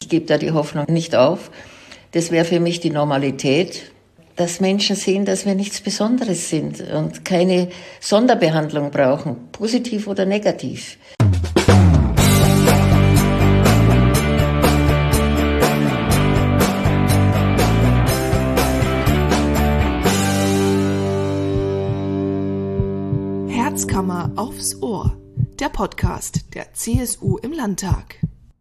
gebe da die Hoffnung nicht auf. Das wäre für mich die Normalität, dass Menschen sehen, dass wir nichts Besonderes sind und keine Sonderbehandlung brauchen, positiv oder negativ. Herzkammer aufs Ohr, der Podcast der CSU im Landtag.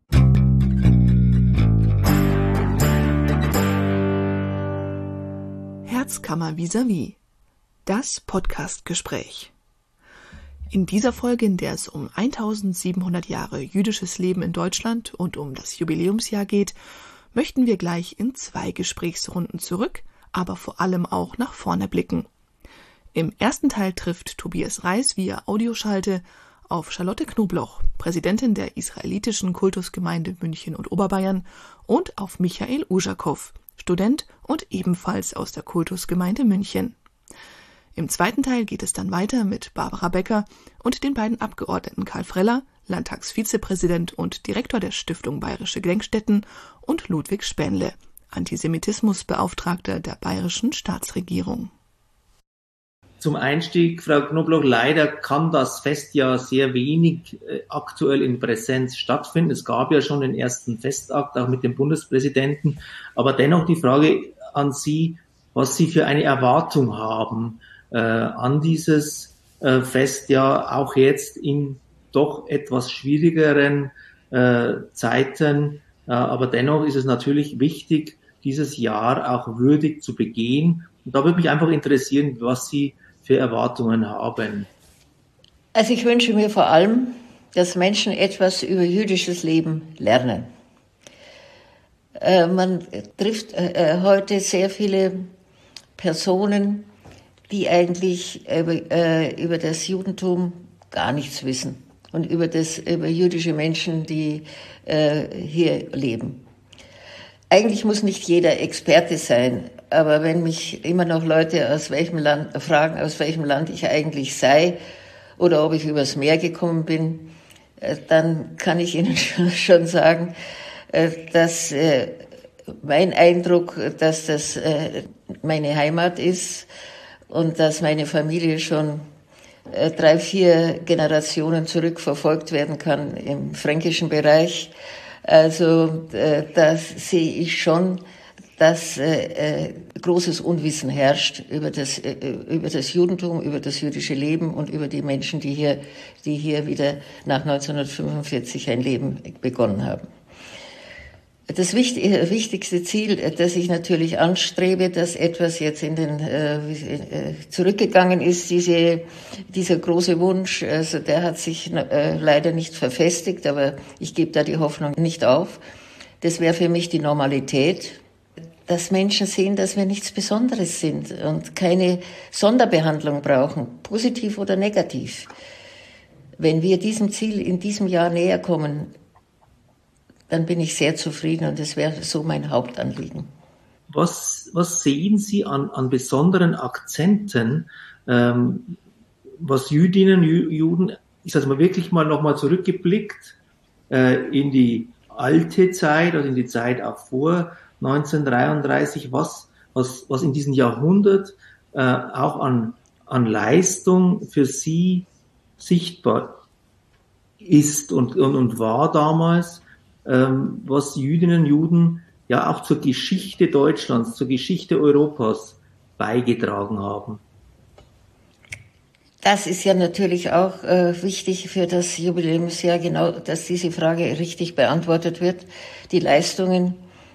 Herzkammer vis-à-vis, das Podcastgespräch. In dieser Folge, in der es um 1700 Jahre jüdisches Leben in Deutschland und um das Jubiläumsjahr geht, möchten wir gleich in 2 Gesprächsrunden zurück, aber vor allem auch nach vorne blicken. Im ersten Teil trifft Tobias Reis via Audioschalte auf Charlotte Knobloch, Präsidentin der israelitischen Kultusgemeinde München und Oberbayern, und auf Michael Ujakow, Student und ebenfalls aus der Kultusgemeinde München. Im zweiten Teil geht es dann weiter mit Barbara Becker und den beiden Abgeordneten Karl Freller, Landtagsvizepräsident und Direktor der Stiftung Bayerische Gedenkstätten, und Ludwig Spähnle, Antisemitismusbeauftragter der bayerischen Staatsregierung. Zum Einstieg, Frau Knobloch, leider kann das Fest ja sehr wenig aktuell in Präsenz stattfinden. Es gab ja schon den ersten Festakt, auch mit dem Bundespräsidenten. Aber dennoch die Frage an Sie, was Sie für eine Erwartung haben an dieses Fest, ja auch jetzt in doch etwas schwierigeren Zeiten. Aber dennoch ist es natürlich wichtig, dieses Jahr auch würdig zu begehen. Und da würde mich einfach interessieren, was Sie für Erwartungen haben. Also ich wünsche mir vor allem, dass Menschen etwas über jüdisches Leben lernen. Man trifft heute sehr viele Personen, die eigentlich über das Judentum gar nichts wissen und über jüdische Menschen, die hier leben. Eigentlich muss nicht jeder Experte sein, aber wenn mich immer noch Leute fragen, aus welchem Land ich eigentlich sei oder ob ich übers Meer gekommen bin, dann kann ich Ihnen schon sagen, dass mein Eindruck, dass das meine Heimat ist und dass meine Familie schon 3, 4 Generationen zurückverfolgt werden kann im fränkischen Bereich. Also da sehe ich schon, dass großes Unwissen herrscht über das Judentum, über das jüdische Leben und über die Menschen, die hier wieder nach 1945 ein Leben begonnen haben. Das wichtigste Ziel, das ich natürlich anstrebe, dass etwas jetzt zurückgegangen ist, dieser große Wunsch, also der hat sich leider nicht verfestigt, aber ich gebe da die Hoffnung nicht auf. Das wäre für mich die Normalität, dass Menschen sehen, dass wir nichts Besonderes sind und keine Sonderbehandlung brauchen, positiv oder negativ. Wenn wir diesem Ziel in diesem Jahr näher kommen, dann bin ich sehr zufrieden und das wäre so mein Hauptanliegen. Was sehen Sie an besonderen Akzenten, was Jüdinnen, Juden, ich sage mal wirklich mal nochmal zurückgeblickt in die alte Zeit, also in die Zeit auch vor 1933, was in diesem Jahrhundert auch an Leistung für Sie sichtbar ist und war damals, was Jüdinnen und Juden ja auch zur Geschichte Deutschlands, zur Geschichte Europas beigetragen haben. Das ist ja natürlich auch wichtig für das Jubiläumsjahr, genau, dass diese Frage richtig beantwortet wird. Die Leistungen,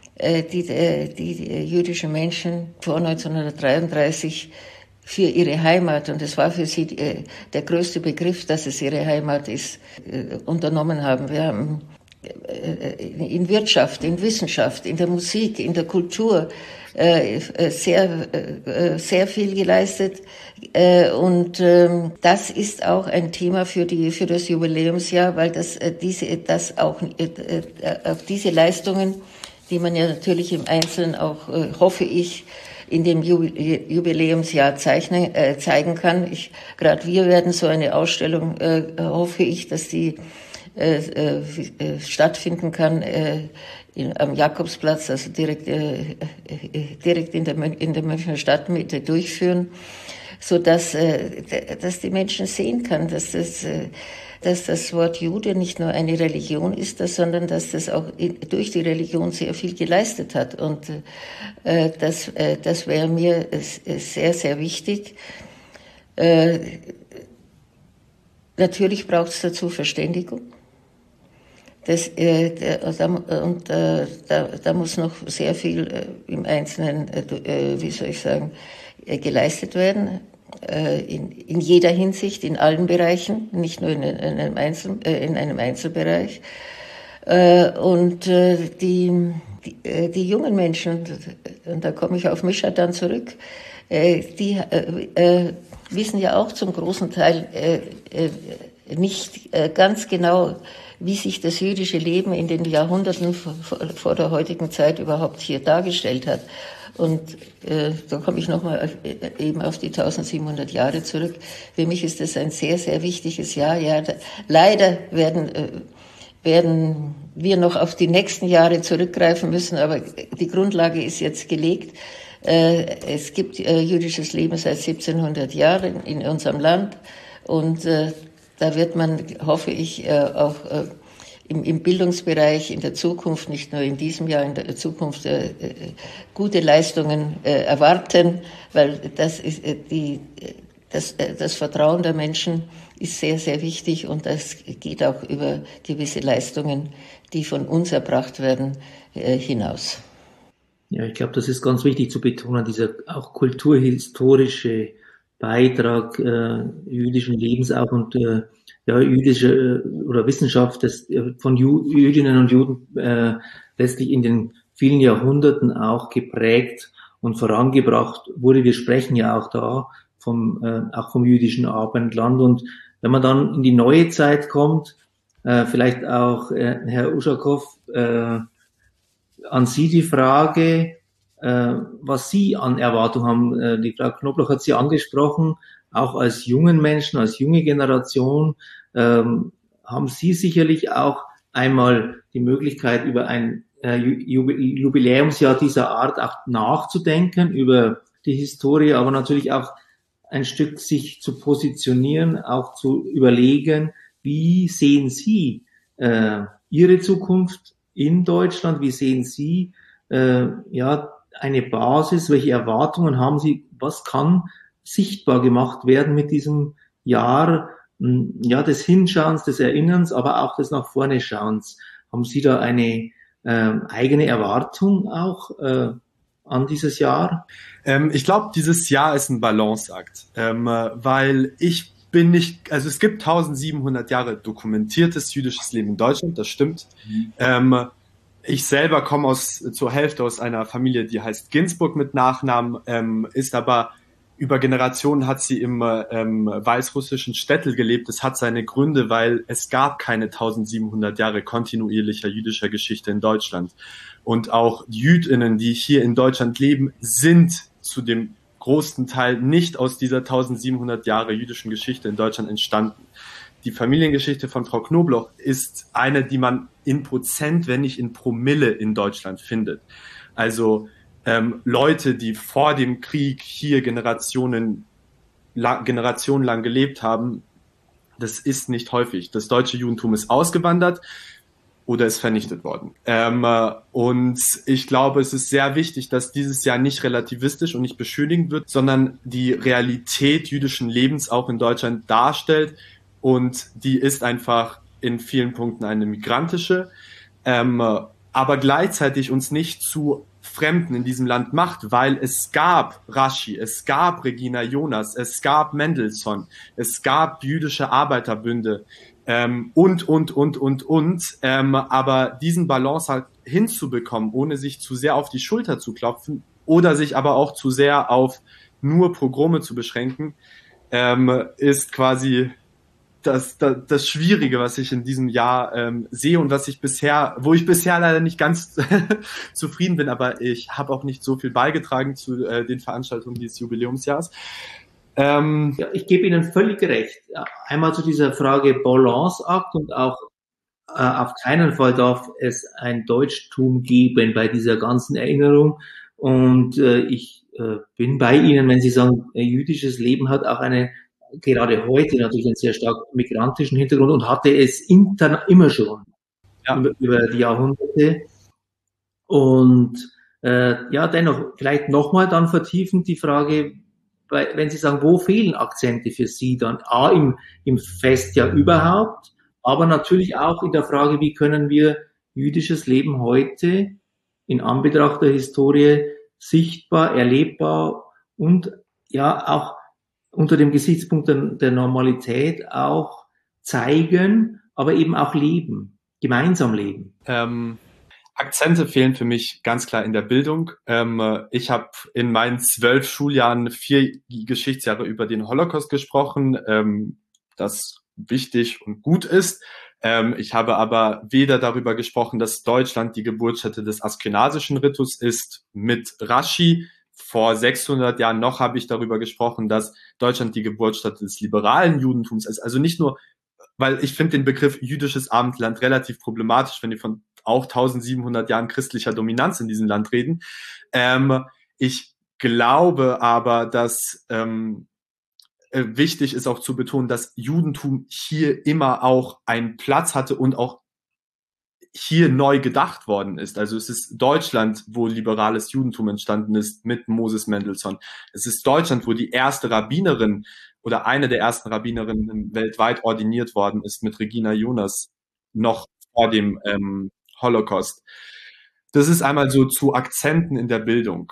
die jüdischen Menschen vor 1933 für ihre Heimat, und es war für sie der größte Begriff, dass es ihre Heimat ist, unternommen haben. Wir haben in Wirtschaft, in Wissenschaft, in der Musik, in der Kultur sehr viel geleistet. Und das ist auch ein Thema für das Jubiläumsjahr, weil auf diese Leistungen, die man ja natürlich im Einzelnen auch, hoffe ich, in dem Jubiläumsjahr zeigen kann. Gerade wir werden so eine Ausstellung, hoffe ich, dass die stattfinden kann am Jakobsplatz, also direkt in der Münchner Stadtmitte durchführen, so dass die Menschen sehen kann, dass das Wort Jude nicht nur eine Religion ist, sondern dass das auch durch die Religion sehr viel geleistet hat. Und das wäre mir sehr, sehr wichtig. Natürlich braucht es dazu Verständigung. Da muss noch sehr viel im Einzelnen, geleistet werden. In jeder Hinsicht, in allen Bereichen, nicht nur in einem Einzelbereich. Und die jungen Menschen, und da komme ich auf Mischa dann zurück, die wissen ja auch zum großen Teil nicht ganz genau, wie sich das jüdische Leben in den Jahrhunderten vor der heutigen Zeit überhaupt hier dargestellt hat. Und da komme ich nochmal eben auf die 1700 Jahre zurück. Für mich ist das ein sehr, sehr wichtiges Jahr. Ja, leider werden wir noch auf die nächsten Jahre zurückgreifen müssen, aber die Grundlage ist jetzt gelegt. Es gibt jüdisches Leben seit 1700 Jahren in unserem Land und da wird man, hoffe ich, auch im Bildungsbereich in der Zukunft, nicht nur in diesem Jahr, in der Zukunft gute Leistungen erwarten, weil das Vertrauen der Menschen ist sehr, sehr wichtig und das geht auch über gewisse Leistungen, die von uns erbracht werden, hinaus. Ja, ich glaube, das ist ganz wichtig zu betonen, dieser auch kulturhistorische Beitrag jüdischen Lebens auch und jüdische oder Wissenschaft von Jüdinnen und Juden letztlich in den vielen Jahrhunderten auch geprägt und vorangebracht wurde. Wir sprechen ja auch da auch vom jüdischen Abendland. Und wenn man dann in die neue Zeit kommt, vielleicht auch Herr Uschakow, an Sie die Frage, was Sie an Erwartungen haben. Die Frau Knobloch hat Sie angesprochen, auch als jungen Menschen, als junge Generation, haben Sie sicherlich auch einmal die Möglichkeit, über ein Jubiläumsjahr dieser Art auch nachzudenken, über die Historie, aber natürlich auch ein Stück sich zu positionieren, auch zu überlegen, wie sehen Sie Ihre Zukunft in Deutschland, wie sehen Sie eine Basis, welche Erwartungen haben Sie, was kann sichtbar gemacht werden mit diesem Jahr, des Hinschauens, des Erinnerns, aber auch des nach vorne Schauens. Haben Sie da eine eigene Erwartung auch an dieses Jahr? Ich glaube, dieses Jahr ist ein Balanceakt, weil es gibt 1700 Jahre dokumentiertes jüdisches Leben in Deutschland, das stimmt. Ich selber komme zur Hälfte aus einer Familie, die heißt Ginsburg mit Nachnamen, ist aber über Generationen hat sie im weißrussischen Stettel gelebt. Es hat seine Gründe, weil es gab keine 1700 Jahre kontinuierlicher jüdischer Geschichte in Deutschland. Und auch die JüdInnen, die hier in Deutschland leben, sind zu dem großen Teil nicht aus dieser 1700 Jahre jüdischen Geschichte in Deutschland entstanden. Die Familiengeschichte von Frau Knobloch ist eine, die man in Prozent, wenn nicht in Promille in Deutschland findet. Also Leute, die vor dem Krieg hier generationenlang gelebt haben, das ist nicht häufig. Das deutsche Judentum ist ausgewandert oder ist vernichtet worden. Und ich glaube, es ist sehr wichtig, dass dieses Jahr nicht relativistisch und nicht beschönigend wird, sondern die Realität jüdischen Lebens auch in Deutschland darstellt. Und die ist einfach in vielen Punkten eine migrantische, aber gleichzeitig uns nicht zu Fremden in diesem Land macht, weil es gab Rashi, es gab Regina Jonas, es gab Mendelssohn, es gab jüdische Arbeiterbünde aber diesen Balance halt hinzubekommen, ohne sich zu sehr auf die Schulter zu klopfen oder sich aber auch zu sehr auf nur Pogrome zu beschränken, ist quasi das Schwierige, was ich in diesem Jahr sehe und wo ich bisher leider nicht ganz zufrieden bin, aber ich habe auch nicht so viel beigetragen zu den Veranstaltungen dieses Jubiläumsjahres. Ich gebe Ihnen völlig recht. Einmal zu dieser Frage Balanceakt und auch auf keinen Fall darf es ein Deutschtum geben bei dieser ganzen Erinnerung. Und ich bin bei Ihnen, wenn Sie sagen, jüdisches Leben hat auch gerade heute natürlich einen sehr stark migrantischen Hintergrund und hatte es immer schon über die Jahrhunderte. Und dennoch vielleicht nochmal dann vertiefend die Frage, wenn Sie sagen, wo fehlen Akzente für Sie dann? Im Festjahr überhaupt, aber natürlich auch in der Frage, wie können wir jüdisches Leben heute in Anbetracht der Historie sichtbar, erlebbar und ja auch unter dem Gesichtspunkt der Normalität auch zeigen, aber eben auch leben, gemeinsam leben. Akzente fehlen für mich ganz klar in der Bildung. Ich habe in meinen 12 Schuljahren 4 Geschichtsjahre über den Holocaust gesprochen, das wichtig und gut ist. Ich habe aber weder darüber gesprochen, dass Deutschland die Geburtsstätte des askenasischen Ritus ist mit Rashi vor 600 Jahren, noch habe ich darüber gesprochen, dass Deutschland die Geburtsstätte des liberalen Judentums ist. Also nicht nur, weil ich finde den Begriff jüdisches Abendland relativ problematisch, wenn wir von auch 1700 Jahren christlicher Dominanz in diesem Land reden. Ich glaube aber, dass wichtig ist auch zu betonen, dass Judentum hier immer auch einen Platz hatte und auch hier neu gedacht worden ist. Also es ist Deutschland, wo liberales Judentum entstanden ist mit Moses Mendelssohn. Es ist Deutschland, wo die erste Rabbinerin oder eine der ersten Rabbinerinnen weltweit ordiniert worden ist mit Regina Jonas noch vor dem Holocaust. Das ist einmal so zu Akzenten in der Bildung.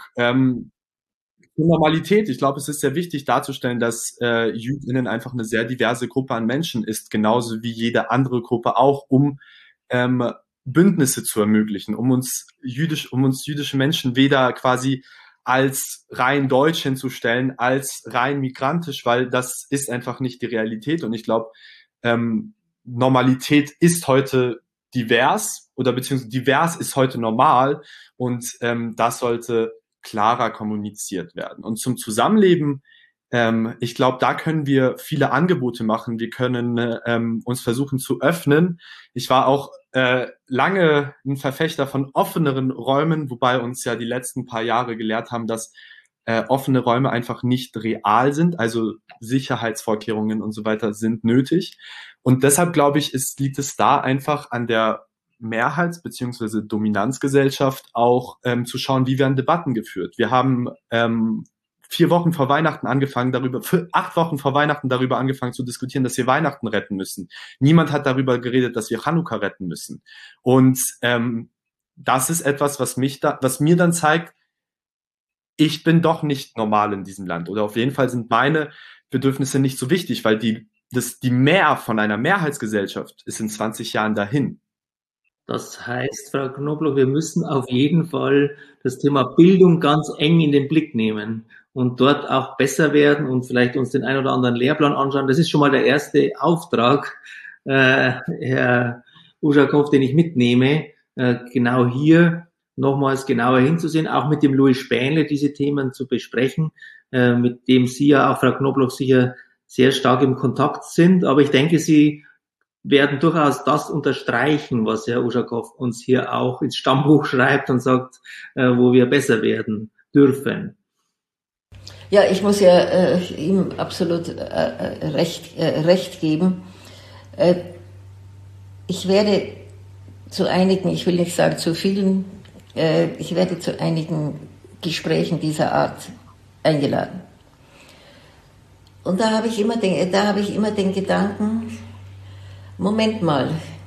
Normalität. Ich glaube, es ist sehr wichtig darzustellen, dass JüdInnen einfach eine sehr diverse Gruppe an Menschen ist, genauso wie jede andere Gruppe auch, um Bündnisse zu ermöglichen, um uns jüdische Menschen weder quasi als rein deutsch hinzustellen, als rein migrantisch, weil das ist einfach nicht die Realität. Und ich glaube, Normalität ist heute divers oder beziehungsweise divers ist heute normal und das sollte klarer kommuniziert werden. Und zum Zusammenleben, ich glaube, da können wir viele Angebote machen. Wir können uns versuchen zu öffnen. Ich war auch lange ein Verfechter von offeneren Räumen, wobei uns ja die letzten paar Jahre gelehrt haben, dass offene Räume einfach nicht real sind. Also Sicherheitsvorkehrungen und so weiter sind nötig. Und deshalb glaube ich, liegt es da einfach an der Mehrheits- bzw. Dominanzgesellschaft auch zu schauen, wie werden Debatten geführt. Wir haben 8 Wochen vor Weihnachten darüber angefangen zu diskutieren, dass wir Weihnachten retten müssen. Niemand hat darüber geredet, dass wir Chanukka retten müssen. Und das ist etwas, was mir dann zeigt, ich bin doch nicht normal in diesem Land. Oder auf jeden Fall sind meine Bedürfnisse nicht so wichtig, weil die Mehr von einer Mehrheitsgesellschaft ist in 20 Jahren dahin. Das heißt, Frau Knobloch, wir müssen auf jeden Fall das Thema Bildung ganz eng in den Blick nehmen und dort auch besser werden und vielleicht uns den ein oder anderen Lehrplan anschauen. Das ist schon mal der erste Auftrag, Herr Uschakow, den ich mitnehme, genau hier nochmals genauer hinzusehen, auch mit dem Louis Spähnle diese Themen zu besprechen, mit dem Sie ja auch, Frau Knobloch, sicher sehr stark im Kontakt sind. Aber ich denke, Sie werden durchaus das unterstreichen, was Herr Uschakow uns hier auch ins Stammbuch schreibt und sagt, wo wir besser werden dürfen. Ja, ich muss ja ihm absolut recht geben. Ich werde zu einigen, ich will nicht sagen zu vielen, ich werde zu einigen Gesprächen dieser Art eingeladen. Und da habe ich immer den Gedanken, Moment mal,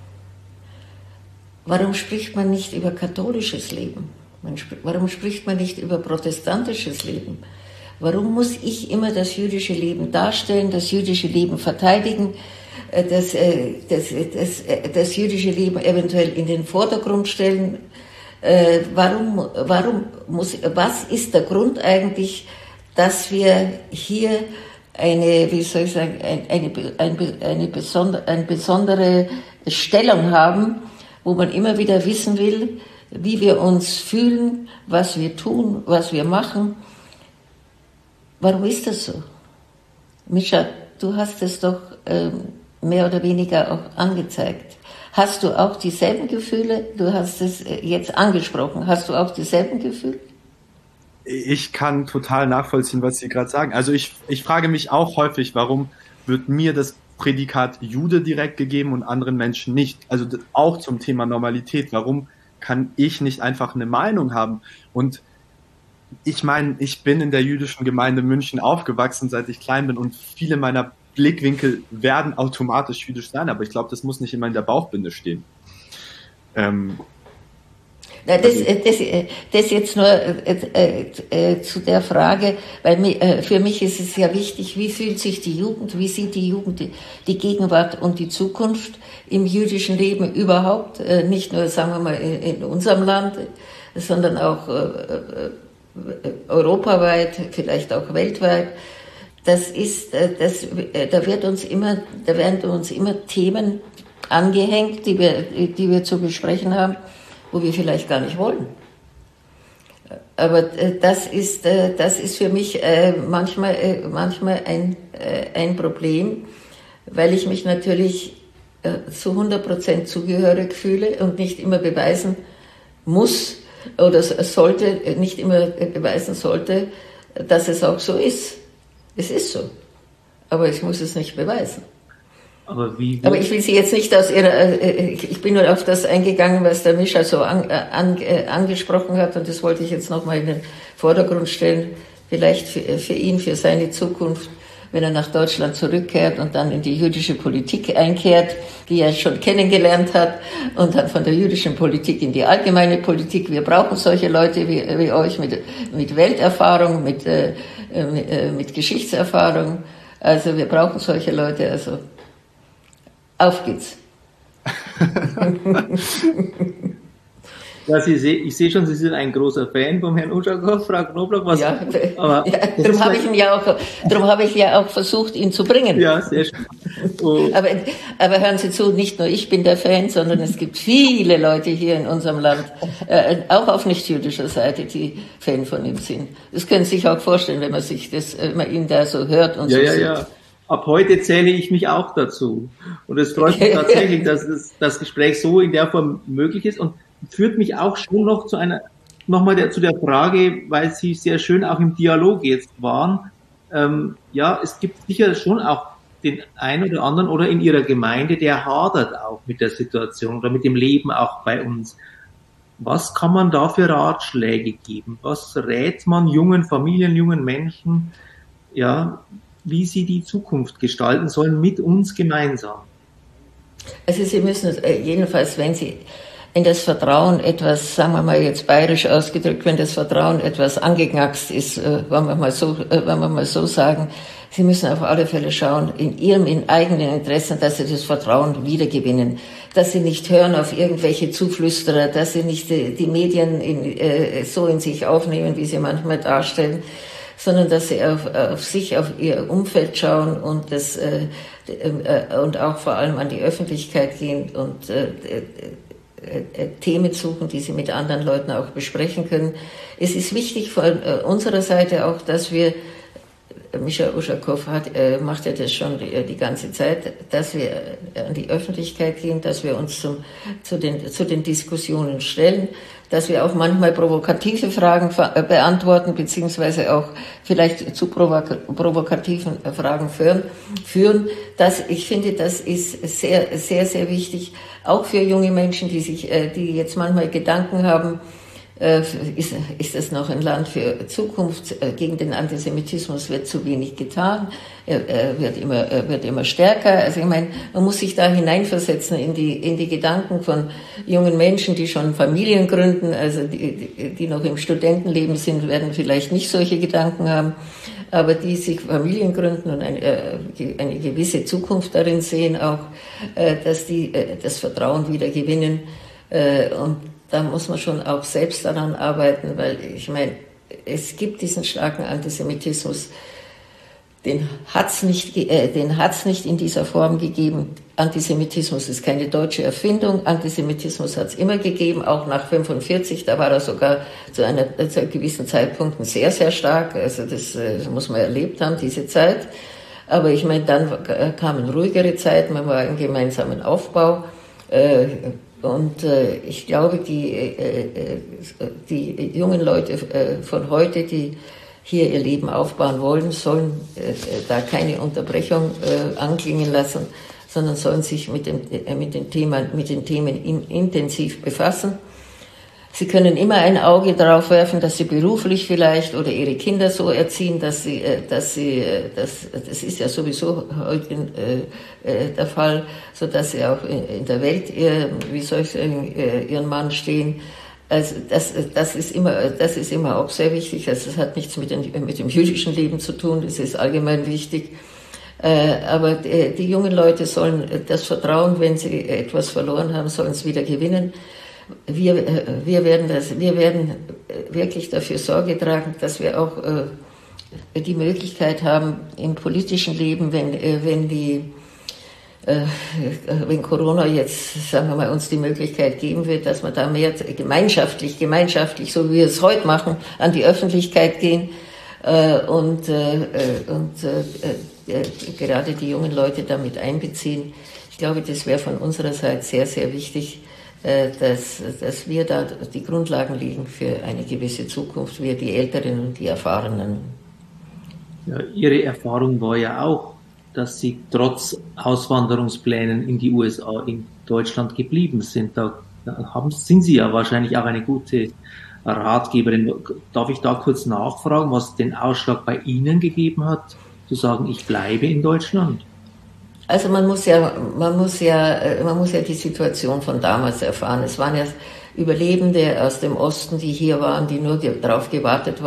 warum spricht man nicht über katholisches Leben? Warum spricht man nicht über protestantisches Leben? Warum muss ich immer das jüdische Leben darstellen, das jüdische Leben verteidigen, das jüdische Leben eventuell in den Vordergrund stellen? Was ist der Grund eigentlich, dass wir hier eine besondere Stellung haben, wo man immer wieder wissen will, wie wir uns fühlen, was wir tun, was wir machen. Warum ist das so? Mischa, du hast es doch mehr oder weniger auch angezeigt. Hast du auch dieselben Gefühle? Du hast es jetzt angesprochen. Hast du auch dieselben Gefühle? Ich kann total nachvollziehen, was Sie gerade sagen. Also ich frage mich auch häufig, warum wird mir das Prädikat Jude direkt gegeben und anderen Menschen nicht? Also auch zum Thema Normalität. Warum kann ich nicht einfach eine Meinung haben? Und ich meine, ich bin in der jüdischen Gemeinde München aufgewachsen, seit ich klein bin, und viele meiner Blickwinkel werden automatisch jüdisch sein, aber ich glaube, das muss nicht immer in der Bauchbinde stehen. Das jetzt nur zu der Frage, weil für mich ist es ja wichtig, wie fühlt sich die Jugend, wie sieht die Jugend die Gegenwart und die Zukunft im jüdischen Leben überhaupt, nicht nur, sagen wir mal, in unserem Land, sondern auch europaweit, vielleicht auch weltweit. Da werden uns immer Themen angehängt, die wir zu besprechen haben, wo wir vielleicht gar nicht wollen. Aber das ist für mich manchmal ein Problem, weil ich mich natürlich zu 100% zugehörig fühle und nicht immer beweisen muss oder nicht immer beweisen sollte, dass es auch so ist. Es ist so. Aber ich muss es nicht beweisen. Aber ich will Sie jetzt nicht ich bin nur auf das eingegangen, was der Mischa so angesprochen hat, und das wollte ich jetzt nochmal in den Vordergrund stellen, vielleicht für ihn, für seine Zukunft, wenn er nach Deutschland zurückkehrt und dann in die jüdische Politik einkehrt, die er schon kennengelernt hat, und dann von der jüdischen Politik in die allgemeine Politik. Wir brauchen solche Leute wie euch mit Welterfahrung, mit Geschichtserfahrung. Also wir brauchen solche Leute, also auf geht's. Ja, ich sehe schon, Sie sind ein großer Fan vom Herrn Uschakow, Frau Knobloch. Darum habe ich ja auch versucht, ihn zu bringen. Ja, sehr schön. Oh. Aber hören Sie zu, nicht nur ich bin der Fan, sondern es gibt viele Leute hier in unserem Land, auch auf nicht-jüdischer Seite, die Fan von ihm sind. Das können Sie sich auch vorstellen, wenn man ihn da so hört und so sieht. Ja. Ab heute zähle ich mich auch dazu. Und es freut mich tatsächlich, dass das Gespräch so in der Form möglich ist, und führt mich auch schon noch zu der Frage, weil Sie sehr schön auch im Dialog jetzt waren. Es gibt sicher schon auch den einen oder anderen oder in Ihrer Gemeinde, der hadert auch mit der Situation oder mit dem Leben auch bei uns. Was kann man da für Ratschläge geben? Was rät man jungen Familien, jungen Menschen, wie sie die Zukunft gestalten sollen mit uns gemeinsam? Also Sie müssen jedenfalls, wenn Sie in das Vertrauen etwas, sagen wir mal jetzt bayerisch ausgedrückt, wenn das Vertrauen etwas angeknackst ist, wollen wir mal so sagen, Sie müssen auf alle Fälle schauen, in eigenen Interessen, dass Sie das Vertrauen wiedergewinnen, dass Sie nicht hören auf irgendwelche Zuflüsterer, dass Sie nicht die Medien so in sich aufnehmen, wie sie manchmal darstellen, sondern dass Sie auf sich, auf Ihr Umfeld schauen und und auch vor allem an die Öffentlichkeit gehen und Themen suchen, die Sie mit anderen Leuten auch besprechen können. Es ist wichtig von unserer Seite auch, dass wir, Mischa Uschakow macht ja das schon die ganze Zeit, dass wir an die Öffentlichkeit gehen, dass wir uns zu den Diskussionen stellen, dass wir auch manchmal provokative Fragen beantworten, beziehungsweise auch vielleicht zu provokativen Fragen führen. Ich finde, das ist sehr, sehr, sehr wichtig, auch für junge Menschen, die jetzt manchmal Gedanken haben, ist es noch ein Land für Zukunft? Gegen den Antisemitismus wird zu wenig getan. Er wird immer stärker. Also ich meine, man muss sich da hineinversetzen in die Gedanken von jungen Menschen, die schon Familien gründen, also die noch im Studentenleben sind, werden vielleicht nicht solche Gedanken haben, aber die sich Familien gründen und eine gewisse Zukunft darin sehen, auch, dass die das Vertrauen wieder gewinnen, und da muss man schon auch selbst daran arbeiten, weil ich meine, es gibt diesen starken Antisemitismus, den hat's nicht in dieser Form gegeben. Antisemitismus ist keine deutsche Erfindung. Antisemitismus hat's immer gegeben, auch nach 1945. Da war er sogar zu einem gewissen Zeitpunkt sehr, sehr stark. Also das muss man erlebt haben, diese Zeit. Aber ich meine, dann kamen ruhigere Zeiten, man war im gemeinsamen Aufbau. Ich glaube, die jungen Leute von heute, die hier ihr Leben aufbauen wollen, sollen da keine Unterbrechung anklingen lassen, sondern sollen sich mit den Themen intensiv befassen. Sie können immer ein Auge darauf werfen, dass sie beruflich vielleicht oder ihre Kinder so erziehen, das ist ja sowieso heute der Fall, so dass sie auch in der Welt, ihren Mann stehen. Also das ist immer auch sehr wichtig. Also es hat nichts mit dem jüdischen Leben zu tun. Das ist allgemein wichtig. Aber die jungen Leute sollen das Vertrauen, wenn sie etwas verloren haben, sollen es wieder gewinnen. Wir werden wirklich dafür Sorge tragen, dass wir auch die Möglichkeit haben im politischen Leben, wenn Corona jetzt, sagen wir mal, uns die Möglichkeit geben wird, dass wir da mehr gemeinschaftlich, so wie wir es heute machen, an die Öffentlichkeit gehen und gerade die jungen Leute damit einbeziehen. Ich glaube, das wäre von unserer Seite sehr, sehr wichtig, dass wir da die Grundlagen legen für eine gewisse Zukunft, wir die Älteren und die Erfahrenen. Ja, Ihre Erfahrung war ja auch, dass Sie trotz Auswanderungsplänen in die USA in Deutschland geblieben sind. Sind Sie ja wahrscheinlich auch eine gute Ratgeberin. Darf ich da kurz nachfragen, was den Ausschlag bei Ihnen gegeben hat, zu sagen, ich bleibe in Deutschland? Also man muss ja die Situation von damals erfahren. Es waren ja Überlebende aus dem Osten, die hier waren, die nur darauf gewartet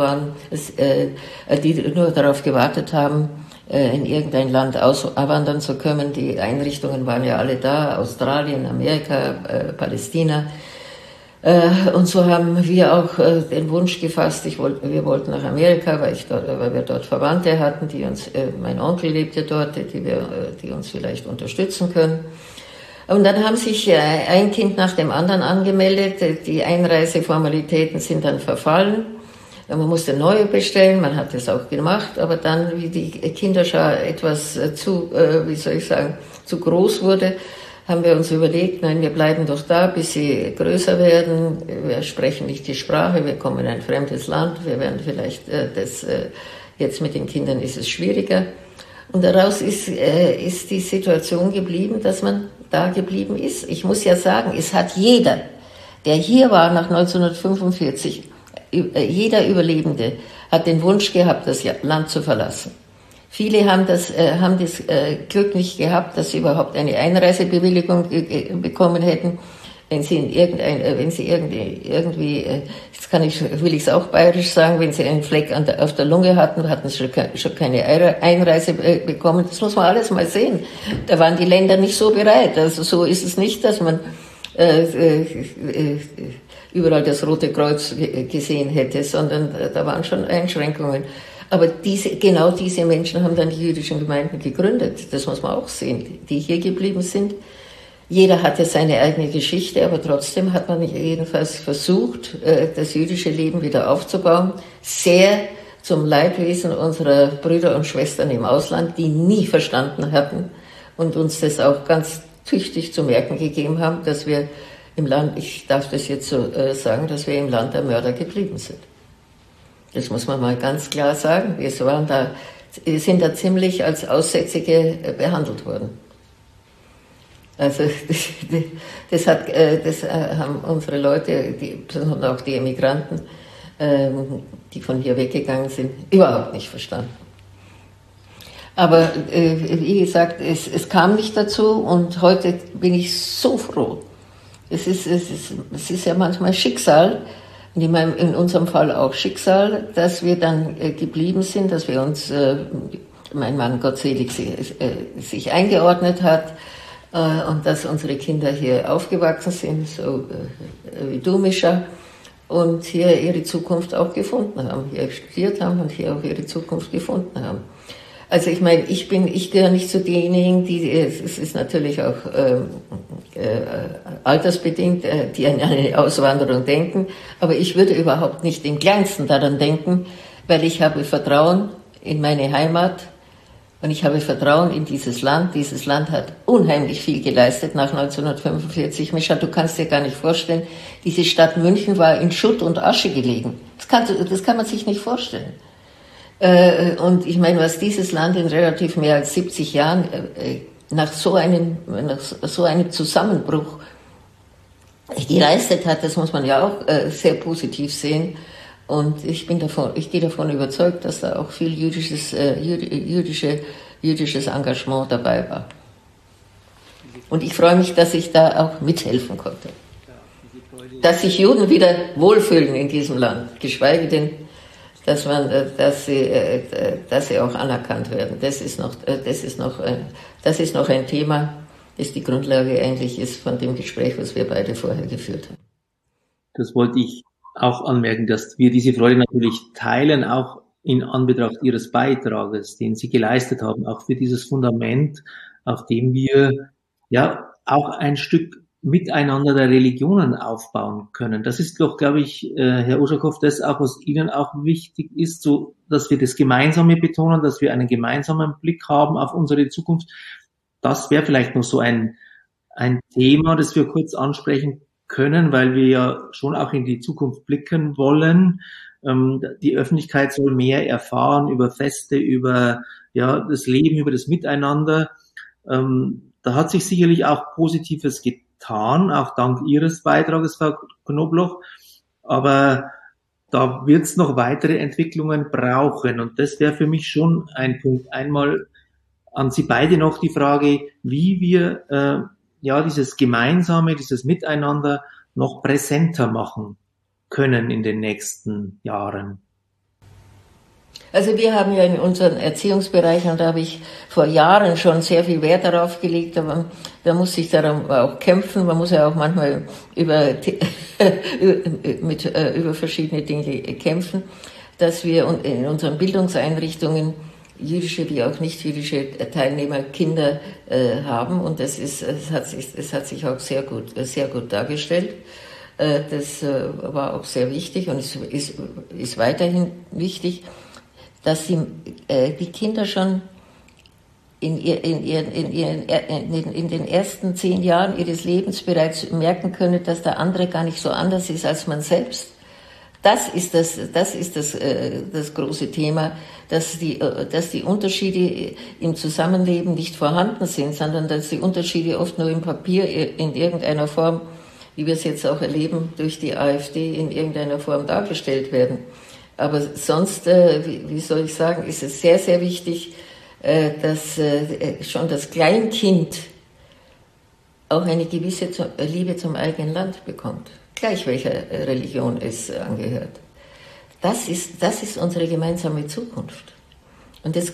haben, in irgendein Land auswandern zu können. Die Einrichtungen waren ja alle da, Australien, Amerika, Palästina. Und so haben wir auch den Wunsch gefasst, wir wollten nach Amerika, weil wir dort Verwandte hatten, mein Onkel lebte dort, die uns vielleicht unterstützen können. Und dann haben sich ein Kind nach dem anderen angemeldet, die Einreiseformalitäten sind dann verfallen. Man musste neue bestellen, man hat das auch gemacht, aber dann, wie die Kinderschar etwas zu groß wurde, haben wir uns überlegt, nein, wir bleiben doch da, bis sie größer werden. Wir sprechen nicht die Sprache, wir kommen in ein fremdes Land, wir werden vielleicht jetzt mit den Kindern ist es schwieriger. Und daraus ist die Situation geblieben, dass man da geblieben ist. Ich muss ja sagen, es hat jeder, der hier war nach 1945, jeder Überlebende hat den Wunsch gehabt, das Land zu verlassen. Viele haben das Glück nicht gehabt, dass sie überhaupt eine Einreisebewilligung bekommen hätten. Wenn sie irgendwie, jetzt will ich es auch bayerisch sagen, wenn sie einen Fleck auf der Lunge hatten sie schon keine Einreise bekommen. Das muss man alles mal sehen. Da waren die Länder nicht so bereit. Also so ist es nicht, dass man überall das Rote Kreuz gesehen hätte, sondern da waren schon Einschränkungen. Aber genau diese Menschen haben dann die jüdischen Gemeinden gegründet. Das muss man auch sehen, die hier geblieben sind. Jeder hatte seine eigene Geschichte, aber trotzdem hat man jedenfalls versucht, das jüdische Leben wieder aufzubauen. Sehr zum Leidwesen unserer Brüder und Schwestern im Ausland, die nie verstanden hatten und uns das auch ganz tüchtig zu merken gegeben haben, dass wir im Land, ich darf das jetzt so sagen, dass wir im Land der Mörder geblieben sind. Das muss man mal ganz klar sagen. Wir sind da ziemlich als Aussätzige behandelt worden. Also das haben unsere Leute, und auch die Emigranten, die von hier weggegangen sind, überhaupt nicht verstanden. Aber wie gesagt, es kam nicht dazu und heute bin ich so froh. Es ist ja manchmal Schicksal, in unserem Fall auch Schicksal, dass wir dann geblieben sind, dass wir uns, mein Mann gottselig sich eingeordnet hat und dass unsere Kinder hier aufgewachsen sind, so wie du, Mischa, und hier ihre Zukunft auch gefunden haben, hier studiert haben und hier auch ihre Zukunft gefunden haben. Also ich meine, ich gehöre nicht zu denjenigen, es ist natürlich auch altersbedingt, die an eine Auswanderung denken, aber ich würde überhaupt nicht den Kleinsten daran denken, weil ich habe Vertrauen in meine Heimat Und ich habe Vertrauen in dieses Land. Dieses Land hat unheimlich viel geleistet nach 1945. Mischa, du kannst dir gar nicht vorstellen, diese Stadt München war in Schutt und Asche gelegen. Das kann man sich nicht vorstellen. Und ich meine, was dieses Land in relativ mehr als 70 Jahren nach so einem Zusammenbruch geleistet hat, das muss man ja auch sehr positiv sehen. Und ich gehe davon überzeugt, dass da auch viel jüdisches Engagement dabei war. Und ich freue mich, dass ich da auch mithelfen konnte. Dass sich Juden wieder wohlfühlen in diesem Land, geschweige denn, dass sie auch anerkannt werden. Das ist noch ein Thema, das die Grundlage eigentlich ist von dem Gespräch, was wir beide vorher geführt haben. Das wollte ich auch anmerken, dass wir diese Freude natürlich teilen, auch in Anbetracht Ihres Beitrages, den Sie geleistet haben, auch für dieses Fundament, auf dem wir ja auch ein Stück Miteinander der Religionen aufbauen können. Das ist doch, glaube ich, Herr Uschakow, das auch, was Ihnen auch wichtig ist, so, dass wir das Gemeinsame betonen, dass wir einen gemeinsamen Blick haben auf unsere Zukunft. Das wäre vielleicht noch so ein Thema, das wir kurz ansprechen können, weil wir ja schon auch in die Zukunft blicken wollen. Die Öffentlichkeit soll mehr erfahren über Feste, über das Leben, über das Miteinander. Da hat sich sicherlich auch Positives getan, auch dank Ihres Beitrages, Frau Knobloch. Aber da wird es noch weitere Entwicklungen brauchen. Und das wäre für mich schon ein Punkt. Einmal an Sie beide noch die Frage, wie wir dieses Gemeinsame, dieses Miteinander noch präsenter machen können in den nächsten Jahren. Also wir haben ja in unseren Erziehungsbereichen, und da habe ich vor Jahren schon sehr viel Wert darauf gelegt, aber da muss ich darum auch kämpfen. Man muss ja auch manchmal über verschiedene Dinge kämpfen, dass wir in unseren Bildungseinrichtungen jüdische wie auch nicht jüdische Teilnehmer, Kinder haben, und es hat sich auch sehr gut dargestellt. Das war auch sehr wichtig und es ist weiterhin wichtig, dass die Kinder schon in den ersten 10 Jahren ihres Lebens bereits merken können, dass der andere gar nicht so anders ist als man selbst. Das ist das große Thema, dass die Unterschiede im Zusammenleben nicht vorhanden sind, sondern dass die Unterschiede oft nur im Papier in irgendeiner Form, wie wir es jetzt auch erleben, durch die AfD in irgendeiner Form dargestellt werden. Aber sonst, wie soll ich sagen, ist es sehr, sehr wichtig, dass schon das Kleinkind auch eine gewisse Liebe zum eigenen Land bekommt, gleich welcher Religion es angehört. Das ist unsere gemeinsame Zukunft. Und das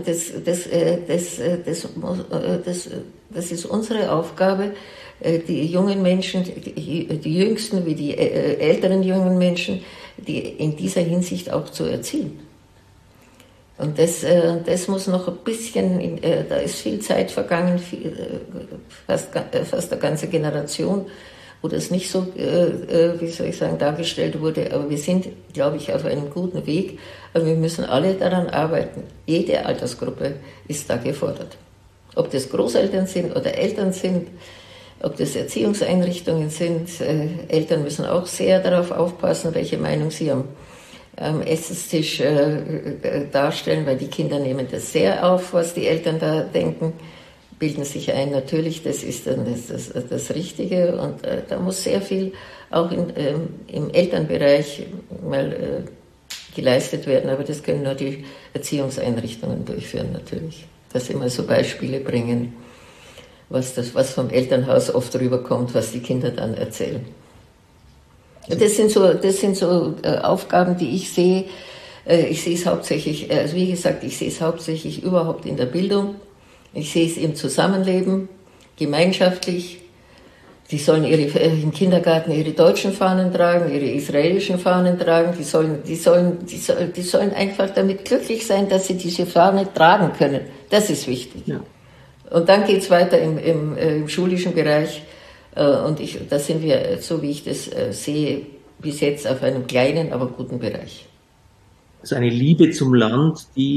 ist unsere Aufgabe, die jungen Menschen, die Jüngsten wie die älteren jungen Menschen, die in dieser Hinsicht auch zu erziehen. Und das muss noch ein bisschen, da ist viel Zeit vergangen, fast eine ganze Generation, wo das nicht so, dargestellt wurde. Aber wir sind, glaube ich, auf einem guten Weg. Aber wir müssen alle daran arbeiten. Jede Altersgruppe ist da gefordert. Ob das Großeltern sind oder Eltern sind, ob das Erziehungseinrichtungen sind. Eltern müssen auch sehr darauf aufpassen, welche Meinung sie am Essenstisch darstellen, weil die Kinder nehmen das sehr auf, was die Eltern da denken, bilden sich ein, natürlich, das ist dann das Richtige, und da muss sehr viel auch im Elternbereich mal geleistet werden, aber das können nur die Erziehungseinrichtungen durchführen natürlich, dass sie mal so Beispiele bringen, was vom Elternhaus oft rüberkommt, was die Kinder dann erzählen. Das sind so Aufgaben, die ich sehe. Ich sehe es hauptsächlich, also wie gesagt, ich sehe es hauptsächlich überhaupt in der Bildung. Ich sehe es im Zusammenleben, gemeinschaftlich. Die sollen im Kindergarten ihre deutschen Fahnen tragen, ihre israelischen Fahnen tragen. Die sollen einfach damit glücklich sein, dass sie diese Fahne tragen können. Das ist wichtig. Ja. Und dann geht es weiter im schulischen Bereich. Und da sind wir, so wie ich das sehe, bis jetzt auf einem kleinen, aber guten Bereich. Also eine Liebe zum Land, die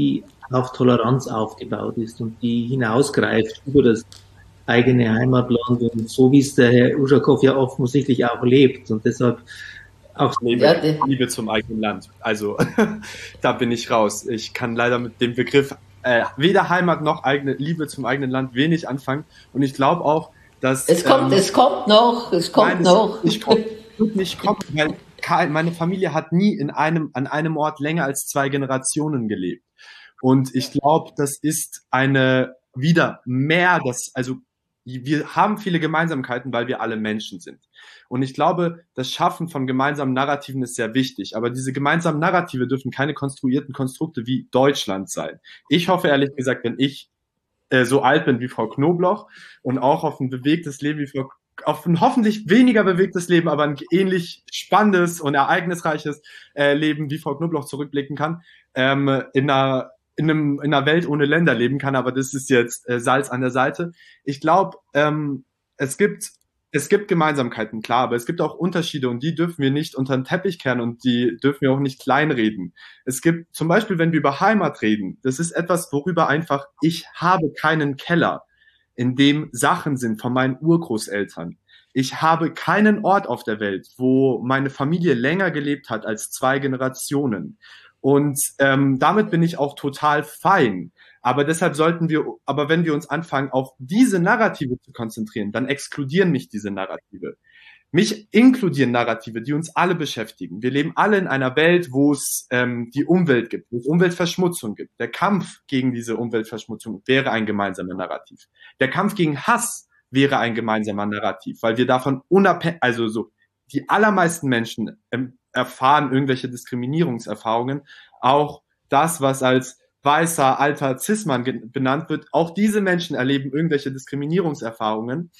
auf Toleranz aufgebaut ist und die hinausgreift über das eigene Heimatland und so wie es der Herr Uschakow ja offensichtlich auch lebt und deshalb auch Liebe zum eigenen Land. Also da bin ich raus. Ich kann leider mit dem Begriff weder Heimat noch Liebe zum eigenen Land wenig anfangen und ich glaube auch, dass es kommt noch, es kommt noch. Es wird nicht kommen, weil meine Familie hat nie an einem Ort länger als 2 Generationen gelebt. Und ich glaube, das ist wir haben viele Gemeinsamkeiten, weil wir alle Menschen sind. Und ich glaube, das Schaffen von gemeinsamen Narrativen ist sehr wichtig. Aber diese gemeinsamen Narrative dürfen keine konstruierten Konstrukte wie Deutschland sein. Ich hoffe ehrlich gesagt, wenn ich so alt bin wie Frau Knobloch und auch auf ein bewegtes Leben auf ein hoffentlich weniger bewegtes Leben, aber ein ähnlich spannendes und ereignisreiches Leben wie Frau Knobloch zurückblicken kann, in einer Welt ohne Länder leben kann, aber das ist jetzt Salz an der Seite. Ich glaube, es gibt Gemeinsamkeiten, klar, aber es gibt auch Unterschiede und die dürfen wir nicht unter den Teppich kehren und die dürfen wir auch nicht kleinreden. Es gibt zum Beispiel, wenn wir über Heimat reden, das ist etwas, worüber einfach, ich habe keinen Keller, in dem Sachen sind von meinen Urgroßeltern. Ich habe keinen Ort auf der Welt, wo meine Familie länger gelebt hat als 2 Generationen. Und damit bin ich auch total fein. Aber deshalb wenn wir uns anfangen, auf diese Narrative zu konzentrieren, dann exkludieren mich diese Narrative. Mich inkludieren Narrative, die uns alle beschäftigen. Wir leben alle in einer Welt, wo es die Umwelt gibt, wo es Umweltverschmutzung gibt. Der Kampf gegen diese Umweltverschmutzung wäre ein gemeinsamer Narrativ. Der Kampf gegen Hass wäre ein gemeinsamer Narrativ, weil wir davon die allermeisten Menschen erfahren irgendwelche Diskriminierungserfahrungen. Auch das, was als weißer, alter Cis-Mann benannt wird, auch diese Menschen erleben irgendwelche Diskriminierungserfahrungen.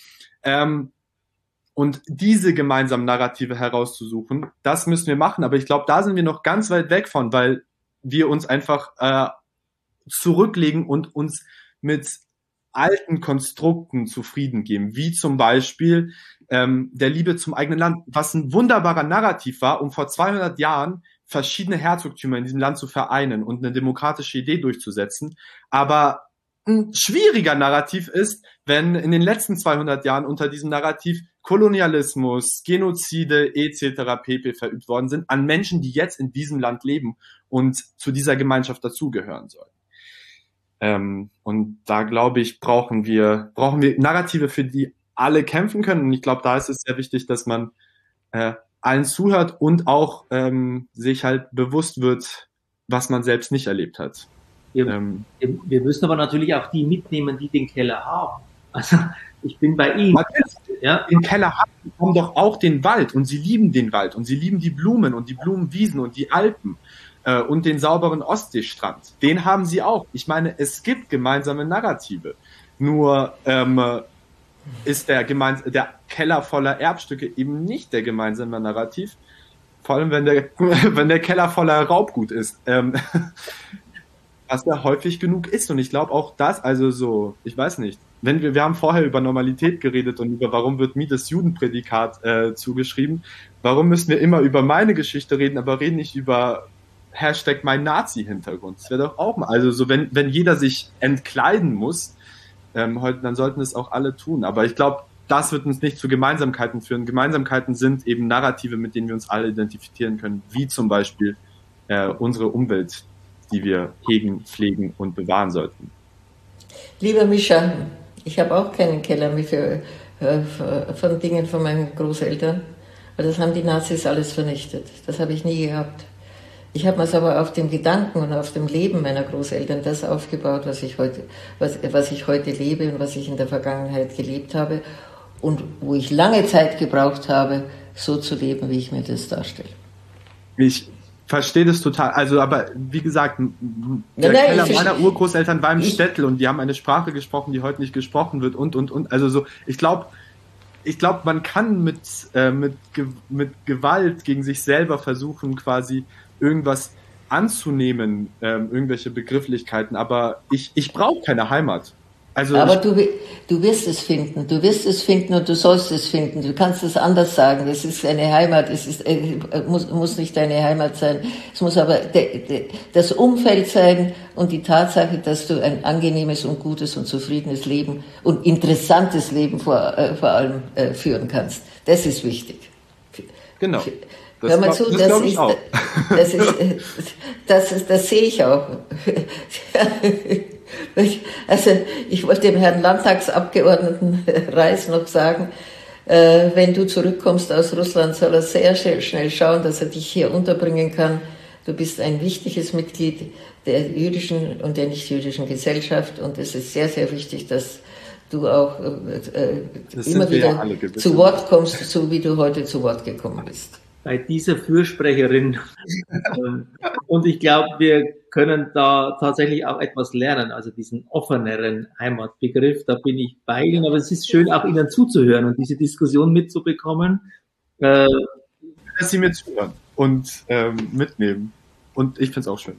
Und diese gemeinsamen Narrative herauszusuchen, das müssen wir machen. Aber ich glaube, da sind wir noch ganz weit weg von, weil wir uns einfach zurücklegen und uns mit alten Konstrukten zufrieden geben, wie zum Beispiel der Liebe zum eigenen Land, was ein wunderbarer Narrativ war, um vor 200 Jahren verschiedene Herzogtümer in diesem Land zu vereinen und eine demokratische Idee durchzusetzen. Aber ein schwieriger Narrativ ist, wenn in den letzten 200 Jahren unter diesem Narrativ Kolonialismus, Genozide etc. pp. Verübt worden sind an Menschen, die jetzt in diesem Land leben und zu dieser Gemeinschaft dazugehören sollen. Und da, glaube ich, brauchen wir Narrative, für die alle kämpfen können. Und ich glaube, da ist es sehr wichtig, dass man allen zuhört und auch sich halt bewusst wird, was man selbst nicht erlebt hat. Wir müssen aber natürlich auch die mitnehmen, die den Keller haben. Also ich bin bei Ihnen. Ja. Den Keller haben, die haben doch auch den Wald und sie lieben den Wald und sie lieben die Blumen und die Blumenwiesen und die Alpen und den sauberen Ostseestrand. Den haben sie auch. Ich meine, es gibt gemeinsame Narrative. Nur ist der Keller voller Erbstücke eben nicht der gemeinsame Narrativ. Vor allem, wenn der Keller voller Raubgut ist. Was da häufig genug ist. Und ich glaube auch das, ich weiß nicht, wir haben vorher über Normalität geredet und über warum wird mir das Judenprädikat zugeschrieben. Warum müssen wir immer über meine Geschichte reden, aber reden nicht über # mein Nazi-Hintergrund? Das wäre doch auch mal, wenn jeder sich entkleiden muss, dann sollten es auch alle tun. Aber ich glaube, das wird uns nicht zu Gemeinsamkeiten führen. Gemeinsamkeiten sind eben Narrative, mit denen wir uns alle identifizieren können, wie zum Beispiel unsere Umwelt, die wir hegen, pflegen und bewahren sollten. Lieber Mischa, ich habe auch keinen Keller mehr von Dingen von meinen Großeltern, weil das haben die Nazis alles vernichtet. Das habe ich nie gehabt. Ich habe mir es aber auf dem Gedanken und auf dem Leben meiner Großeltern das aufgebaut, was ich heute lebe und was ich in der Vergangenheit gelebt habe und wo ich lange Zeit gebraucht habe, so zu leben, wie ich mir das darstelle. Ich verstehe das total. Aber wie gesagt, der Keller meiner Urgroßeltern war im Städtel und die haben eine Sprache gesprochen, die heute nicht gesprochen wird und. Ich glaube, man kann mit Gewalt gegen sich selber versuchen, quasi irgendwas anzunehmen, irgendwelche Begrifflichkeiten, aber ich brauche keine Heimat. Also aber du wirst es finden. Du wirst es finden und du sollst es finden. Du kannst es anders sagen. Es ist eine Heimat. Es ist, muss nicht deine Heimat sein. Es muss aber das Umfeld sein und die Tatsache, dass du ein angenehmes und gutes und zufriedenes Leben und interessantes Leben vor allem führen kannst. Das ist wichtig. Genau. Hör mal zu, das glaube ich auch. Das sehe ich auch. Also ich wollte dem Herrn Landtagsabgeordneten Reis noch sagen, wenn du zurückkommst aus Russland, soll er sehr schnell schauen, dass er dich hier unterbringen kann. Du bist ein wichtiges Mitglied der jüdischen und der nicht-jüdischen Gesellschaft und es ist sehr, sehr wichtig, dass du auch immer wieder zu Wort kommst, so wie du heute zu Wort gekommen bist. Bei dieser Fürsprecherin. Und ich glaube, wir können da tatsächlich auch etwas lernen, also diesen offeneren Heimatbegriff, da bin ich bei Ihnen, aber es ist schön, auch Ihnen zuzuhören und diese Diskussion mitzubekommen. Dass Sie mir zuhören und mitnehmen. Und ich finde es auch schön.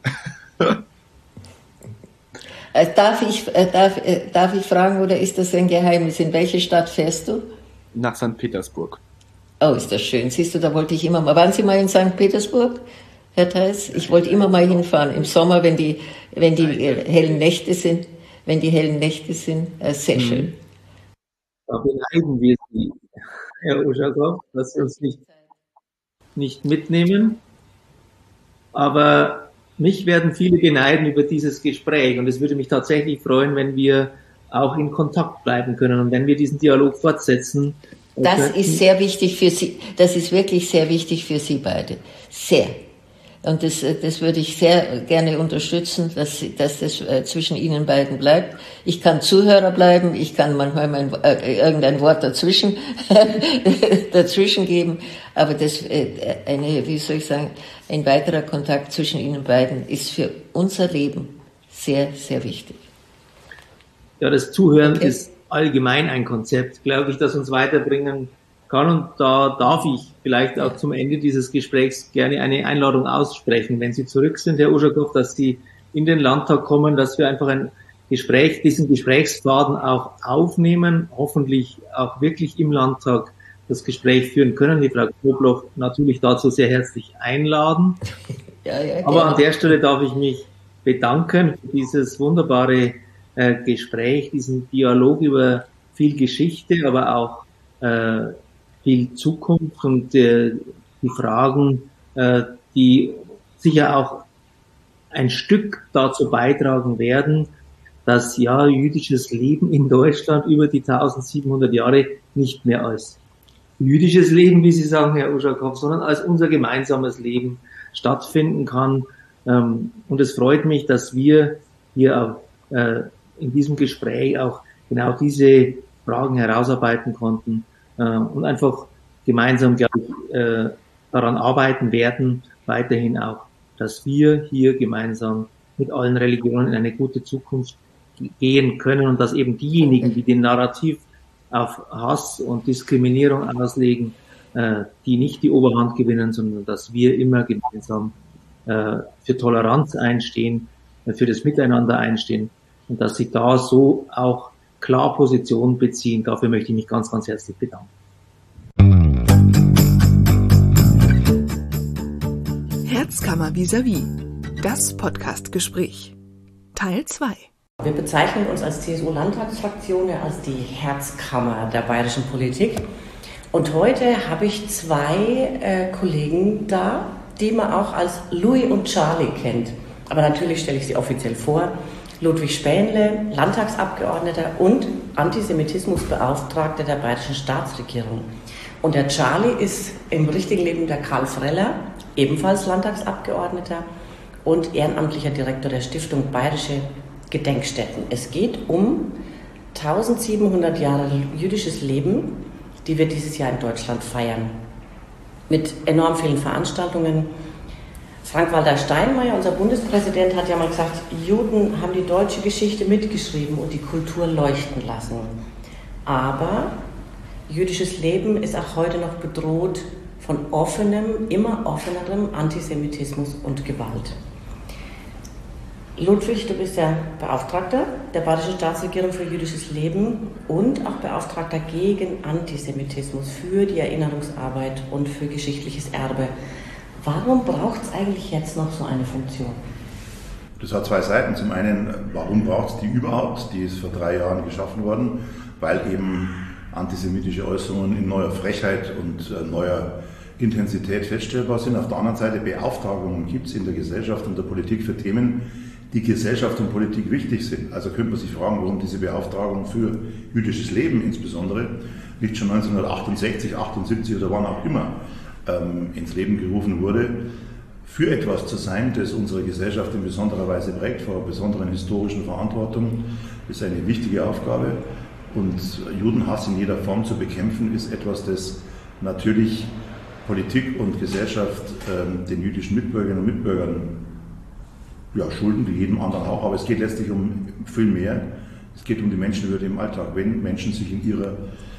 Darf ich fragen, oder ist das ein Geheimnis? In welche Stadt fährst du? Nach St. Petersburg. Oh, ist das schön. Siehst du, da wollte ich immer mal. Waren Sie mal in St. Petersburg, Herr Theis? Ich wollte immer mal hinfahren. Im Sommer, wenn die hellen Nächte sind. Sehr schön. Da beneiden wir Sie, Herr Uschakow, dass Sie uns nicht mitnehmen. Aber mich werden viele beneiden über dieses Gespräch. Und es würde mich tatsächlich freuen, wenn wir auch in Kontakt bleiben können und wenn wir diesen Dialog fortsetzen. Das ist sehr wichtig für Sie. Das ist wirklich sehr wichtig für Sie beide. Sehr. Und das würde ich sehr gerne unterstützen, dass das zwischen Ihnen beiden bleibt. Ich kann Zuhörer bleiben, ich kann manchmal irgendein Wort dazwischen geben, aber ein weiterer Kontakt zwischen Ihnen beiden ist für unser Leben sehr, sehr wichtig. Ja, das Zuhören ist allgemein ein Konzept, glaube ich, das uns weiterbringen kann. Und da darf ich vielleicht auch zum Ende dieses Gesprächs gerne eine Einladung aussprechen, wenn Sie zurück sind, Herr Uschakow, dass Sie in den Landtag kommen, dass wir einfach diesen Gesprächsfaden auch aufnehmen, hoffentlich auch wirklich im Landtag das Gespräch führen können. Die Frau Knobloch natürlich dazu sehr herzlich einladen. Ja, aber an der Stelle darf ich mich bedanken für dieses wunderbare Gespräch, diesen Dialog über viel Geschichte, aber auch viel Zukunft und die Fragen, die sicher auch ein Stück dazu beitragen werden, dass ja jüdisches Leben in Deutschland über die 1700 Jahre nicht mehr als jüdisches Leben, wie Sie sagen, Herr Uschakow, sondern als unser gemeinsames Leben stattfinden kann. Und es freut mich, dass wir hier in diesem Gespräch auch genau diese Fragen herausarbeiten konnten und einfach gemeinsam, glaube ich, daran arbeiten werden, weiterhin auch, dass wir hier gemeinsam mit allen Religionen in eine gute Zukunft gehen können und dass eben diejenigen, die den Narrativ auf Hass und Diskriminierung auslegen, die nicht die Oberhand gewinnen, sondern dass wir immer gemeinsam für Toleranz einstehen, für das Miteinander einstehen und dass sie da so auch klar Position beziehen. Dafür möchte ich mich ganz, ganz herzlich bedanken. Herzkammer vis-à-vis. Das Podcast-Gespräch. Teil 2. Wir bezeichnen uns als CSU-Landtagsfraktion ja als die Herzkammer der bayerischen Politik. Und heute habe ich zwei Kollegen da, die man auch als Louis und Charlie kennt. Aber natürlich stelle ich sie offiziell vor. Ludwig Spähnle, Landtagsabgeordneter und Antisemitismusbeauftragter der bayerischen Staatsregierung. Und der Charlie ist im richtigen Leben der Karl Freller, ebenfalls Landtagsabgeordneter und ehrenamtlicher Direktor der Stiftung Bayerische Gedenkstätten. Es geht um 1700 Jahre jüdisches Leben, die wir dieses Jahr in Deutschland feiern. Mit enorm vielen Veranstaltungen. Frank-Walter Steinmeier, unser Bundespräsident, hat ja mal gesagt, Juden haben die deutsche Geschichte mitgeschrieben und die Kultur leuchten lassen. Aber jüdisches Leben ist auch heute noch bedroht von offenem, immer offenerem Antisemitismus und Gewalt. Ludwig, du bist ja Beauftragter der Badischen Staatsregierung für jüdisches Leben und auch Beauftragter gegen Antisemitismus, für die Erinnerungsarbeit und für geschichtliches Erbe. Warum braucht es eigentlich jetzt noch so eine Funktion? Das hat zwei Seiten. Zum einen, warum braucht es die überhaupt? Die ist vor 3 Jahren geschaffen worden, weil eben antisemitische Äußerungen in neuer Frechheit und neuer Intensität feststellbar sind. Auf der anderen Seite Beauftragungen gibt es in der Gesellschaft und der Politik für Themen, die Gesellschaft und Politik wichtig sind. Also könnte man sich fragen, warum diese Beauftragung für jüdisches Leben insbesondere nicht schon 1968, 78 oder wann auch immer ins Leben gerufen wurde, für etwas zu sein, das unsere Gesellschaft in besonderer Weise prägt, vor besonderen historischen Verantwortung, ist eine wichtige Aufgabe. Und Judenhass in jeder Form zu bekämpfen, ist etwas, das natürlich Politik und Gesellschaft den jüdischen Mitbürgerinnen und Mitbürgern schulden, wie jedem anderen auch. Aber es geht letztlich um viel mehr. Es geht um die Menschenwürde im Alltag. Wenn Menschen sich in ihrem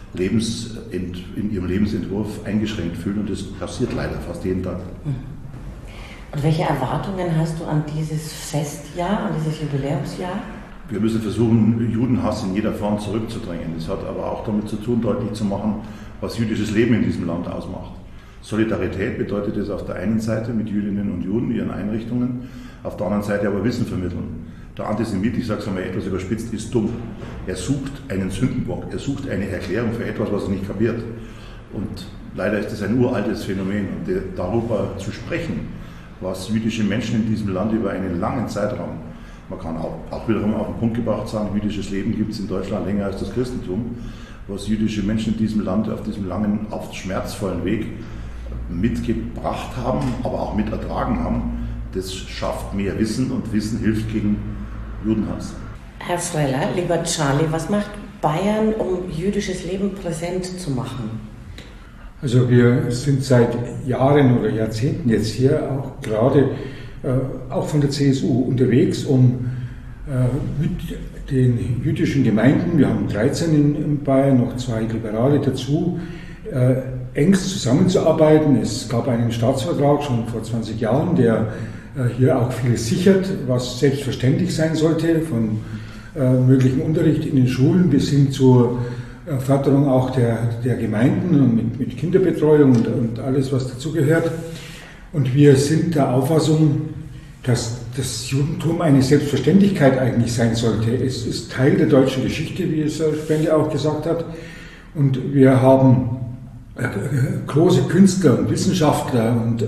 Lebensentwurf eingeschränkt fühlen, und das passiert leider fast jeden Tag. Und welche Erwartungen hast du an dieses Festjahr, an dieses Jubiläumsjahr? Wir müssen versuchen, Judenhass in jeder Form zurückzudrängen. Das hat aber auch damit zu tun, deutlich zu machen, was jüdisches Leben in diesem Land ausmacht. Solidarität bedeutet es auf der einen Seite mit Jüdinnen und Juden, ihren Einrichtungen, auf der anderen Seite aber Wissen vermitteln. Der Antisemit, ich sage es einmal etwas überspitzt, ist dumm. Er sucht einen Sündenbock, er sucht eine Erklärung für etwas, was er nicht kapiert. Und leider ist es ein uraltes Phänomen. Und darüber zu sprechen, was jüdische Menschen in diesem Land über einen langen Zeitraum, man kann auch wiederum auf den Punkt gebracht sagen, jüdisches Leben gibt es in Deutschland länger als das Christentum, was jüdische Menschen in diesem Land auf diesem langen, oft schmerzvollen Weg mitgebracht haben, aber auch mit ertragen haben, das schafft mehr Wissen und Wissen hilft gegen Judenhass. Herr Freller, lieber Charlie, was macht Bayern, um jüdisches Leben präsent zu machen? Also wir sind seit Jahren oder Jahrzehnten jetzt hier auch gerade auch von der CSU unterwegs, um mit den jüdischen Gemeinden, wir haben 13 in Bayern, noch 2 Liberale dazu, engst zusammenzuarbeiten. Es gab einen Staatsvertrag schon vor 20 Jahren, der hier auch vieles sichert, was selbstverständlich sein sollte, von möglichen Unterricht in den Schulen bis hin zur Förderung auch der Gemeinden mit Kinderbetreuung und alles, was dazugehört. Und wir sind der Auffassung, dass das Judentum eine Selbstverständlichkeit eigentlich sein sollte. Es ist Teil der deutschen Geschichte, wie es Herr Spendle auch gesagt hat. Und wir haben große Künstler und Wissenschaftler und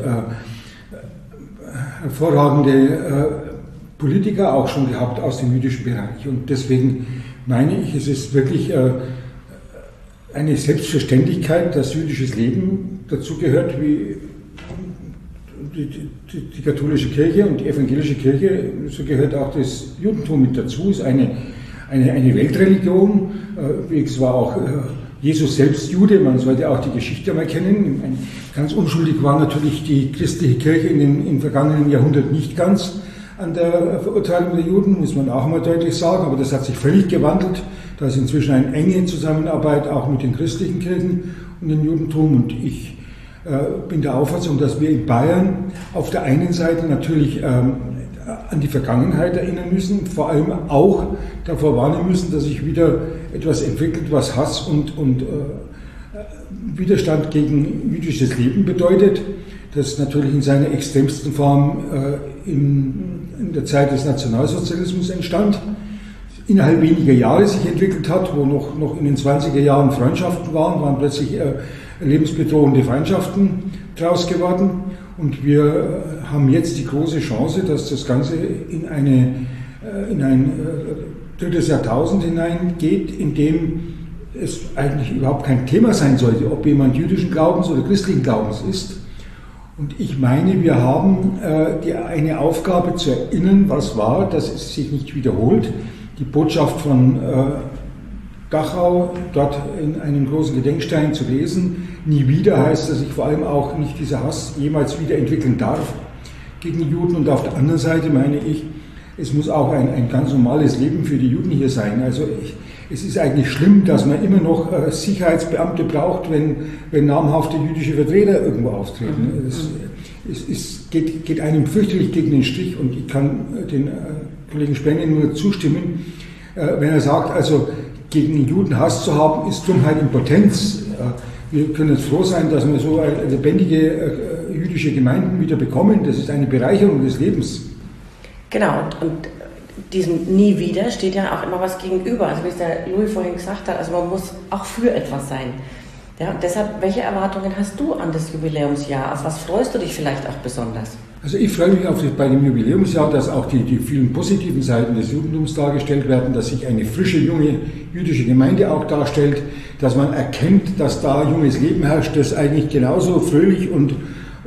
hervorragende Politiker auch schon gehabt aus dem jüdischen Bereich. Und deswegen meine ich, es ist wirklich eine Selbstverständlichkeit, dass jüdisches Leben dazu gehört, wie die katholische Kirche und die evangelische Kirche, so gehört auch das Judentum mit dazu, ist eine Weltreligion. Es war auch Jesus selbst Jude, man sollte auch die Geschichte mal kennen. Ganz unschuldig war natürlich die christliche Kirche im vergangenen Jahrhundert nicht ganz an der Verurteilung der Juden, muss man auch mal deutlich sagen, aber das hat sich völlig gewandelt. Da ist inzwischen eine enge Zusammenarbeit auch mit den christlichen Kirchen und dem Judentum, und ich bin der Auffassung, dass wir in Bayern auf der einen Seite natürlich an die Vergangenheit erinnern müssen, vor allem auch davor warnen müssen, dass sich wieder etwas entwickelt, was Hass und Widerstand gegen jüdisches Leben bedeutet, das natürlich in seiner extremsten Form in der Zeit des Nationalsozialismus entstand, innerhalb weniger Jahre sich entwickelt hat, wo noch in den 20er Jahren Freundschaften waren plötzlich lebensbedrohende Feindschaften draus geworden. Und wir haben jetzt die große Chance, dass das Ganze in ein drittes Jahrtausend hineingeht, in dem es eigentlich überhaupt kein Thema sein sollte, ob jemand jüdischen Glaubens oder christlichen Glaubens ist. Und ich meine, wir haben eine Aufgabe zu erinnern, was war, dass es sich nicht wiederholt. Die Botschaft von Dachau, dort in einem großen Gedenkstein zu lesen. Nie wieder heißt, dass sich vor allem auch nicht dieser Hass jemals wieder entwickeln darf gegen die Juden. Und auf der anderen Seite meine ich, es muss auch ein ganz normales Leben für die Juden hier sein. Also es ist eigentlich schlimm, dass man immer noch Sicherheitsbeamte braucht, wenn namhafte jüdische Vertreter irgendwo auftreten. Es ist geht einem fürchterlich gegen den Strich und ich kann den Kollegen Spenge nur zustimmen, wenn er sagt, also gegen Juden Hass zu haben, ist Dummheit Impotenz. Wir können jetzt froh sein, dass wir so lebendige jüdische Gemeinden wieder bekommen. Das ist eine Bereicherung des Lebens. Genau, und diesem Nie wieder steht ja auch immer was gegenüber. Also wie es der Louis vorhin gesagt hat, also man muss auch für etwas sein. Ja, und deshalb, welche Erwartungen hast du an das Jubiläumsjahr? Auf was freust du dich vielleicht auch besonders? Also ich freue mich bei dem Jubiläumsjahr, dass auch die vielen positiven Seiten des Judentums dargestellt werden, dass sich eine frische, junge jüdische Gemeinde auch darstellt, dass man erkennt, dass da junges Leben herrscht, das eigentlich genauso fröhlich und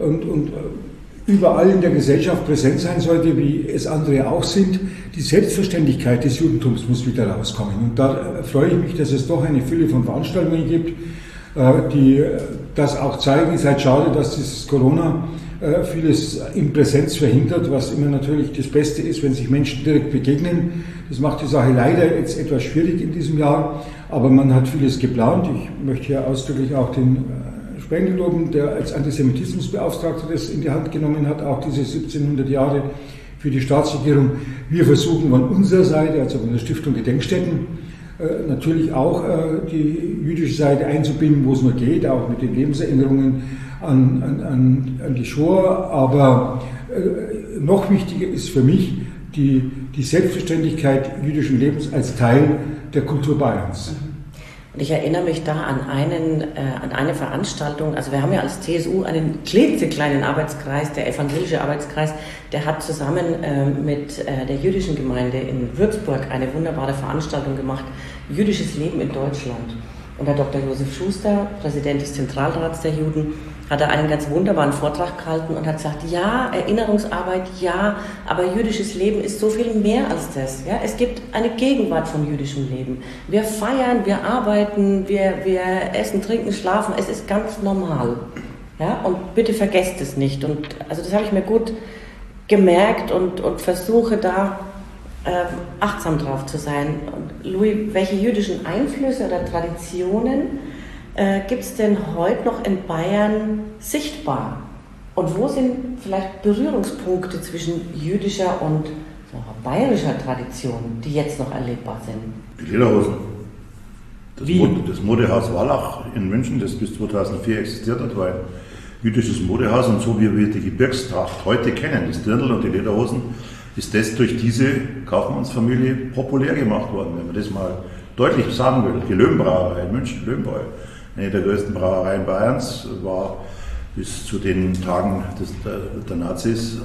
überall in der Gesellschaft präsent sein sollte, wie es andere auch sind. Die Selbstverständlichkeit des Judentums muss wieder rauskommen. Und da freue ich mich, dass es doch eine Fülle von Veranstaltungen gibt, die das auch zeigen. Es ist halt schade, dass dieses Corona vieles in Präsenz verhindert, was immer natürlich das Beste ist, wenn sich Menschen direkt begegnen. Das macht die Sache leider jetzt etwas schwierig in diesem Jahr, aber man hat vieles geplant. Ich möchte hier ausdrücklich auch den Spenge loben, der als Antisemitismusbeauftragter das in die Hand genommen hat, auch diese 1700 Jahre für die Staatsregierung. Wir versuchen von unserer Seite, also von der Stiftung Gedenkstätten, natürlich auch die jüdische Seite einzubinden, wo es nur geht, auch mit den Lebenserinnerungen an die Shoah. Aber noch wichtiger ist für mich die Selbstverständlichkeit jüdischen Lebens als Teil der Kultur Bayerns. Und ich erinnere mich da an eine Veranstaltung, also wir haben ja als CSU einen klitzekleinen Arbeitskreis, der evangelische Arbeitskreis, der hat zusammen mit der jüdischen Gemeinde in Würzburg eine wunderbare Veranstaltung gemacht, Jüdisches Leben in Deutschland. Und der Dr. Josef Schuster, Präsident des Zentralrats der Juden, hat da einen ganz wunderbaren Vortrag gehalten und hat gesagt, ja, Erinnerungsarbeit, ja, aber jüdisches Leben ist so viel mehr als das. Ja? Es gibt eine Gegenwart von jüdischem Leben. Wir feiern, wir arbeiten, wir essen, trinken, schlafen, es ist ganz normal. Ja? Und bitte vergesst es nicht. Und also das habe ich mir gut gemerkt und versuche da achtsam drauf zu sein. Und Louis, welche jüdischen Einflüsse oder Traditionen gibt es denn heute noch in Bayern sichtbar? Und wo sind vielleicht Berührungspunkte zwischen jüdischer und bayerischer Tradition, die jetzt noch erlebbar sind? Die Lederhosen. Das Modehaus Wallach in München, das bis 2004 existiert hat, war ein jüdisches Modehaus. Und so wie wir die Gebirgstracht heute kennen, das Dirndl und die Lederhosen, ist das durch diese Kaufmannsfamilie populär gemacht worden, wenn man das mal deutlich sagen will. Die Löwenbrauerei in München, Löwenbräu, eine der größten Brauereien Bayerns, war bis zu den Tagen der Nazis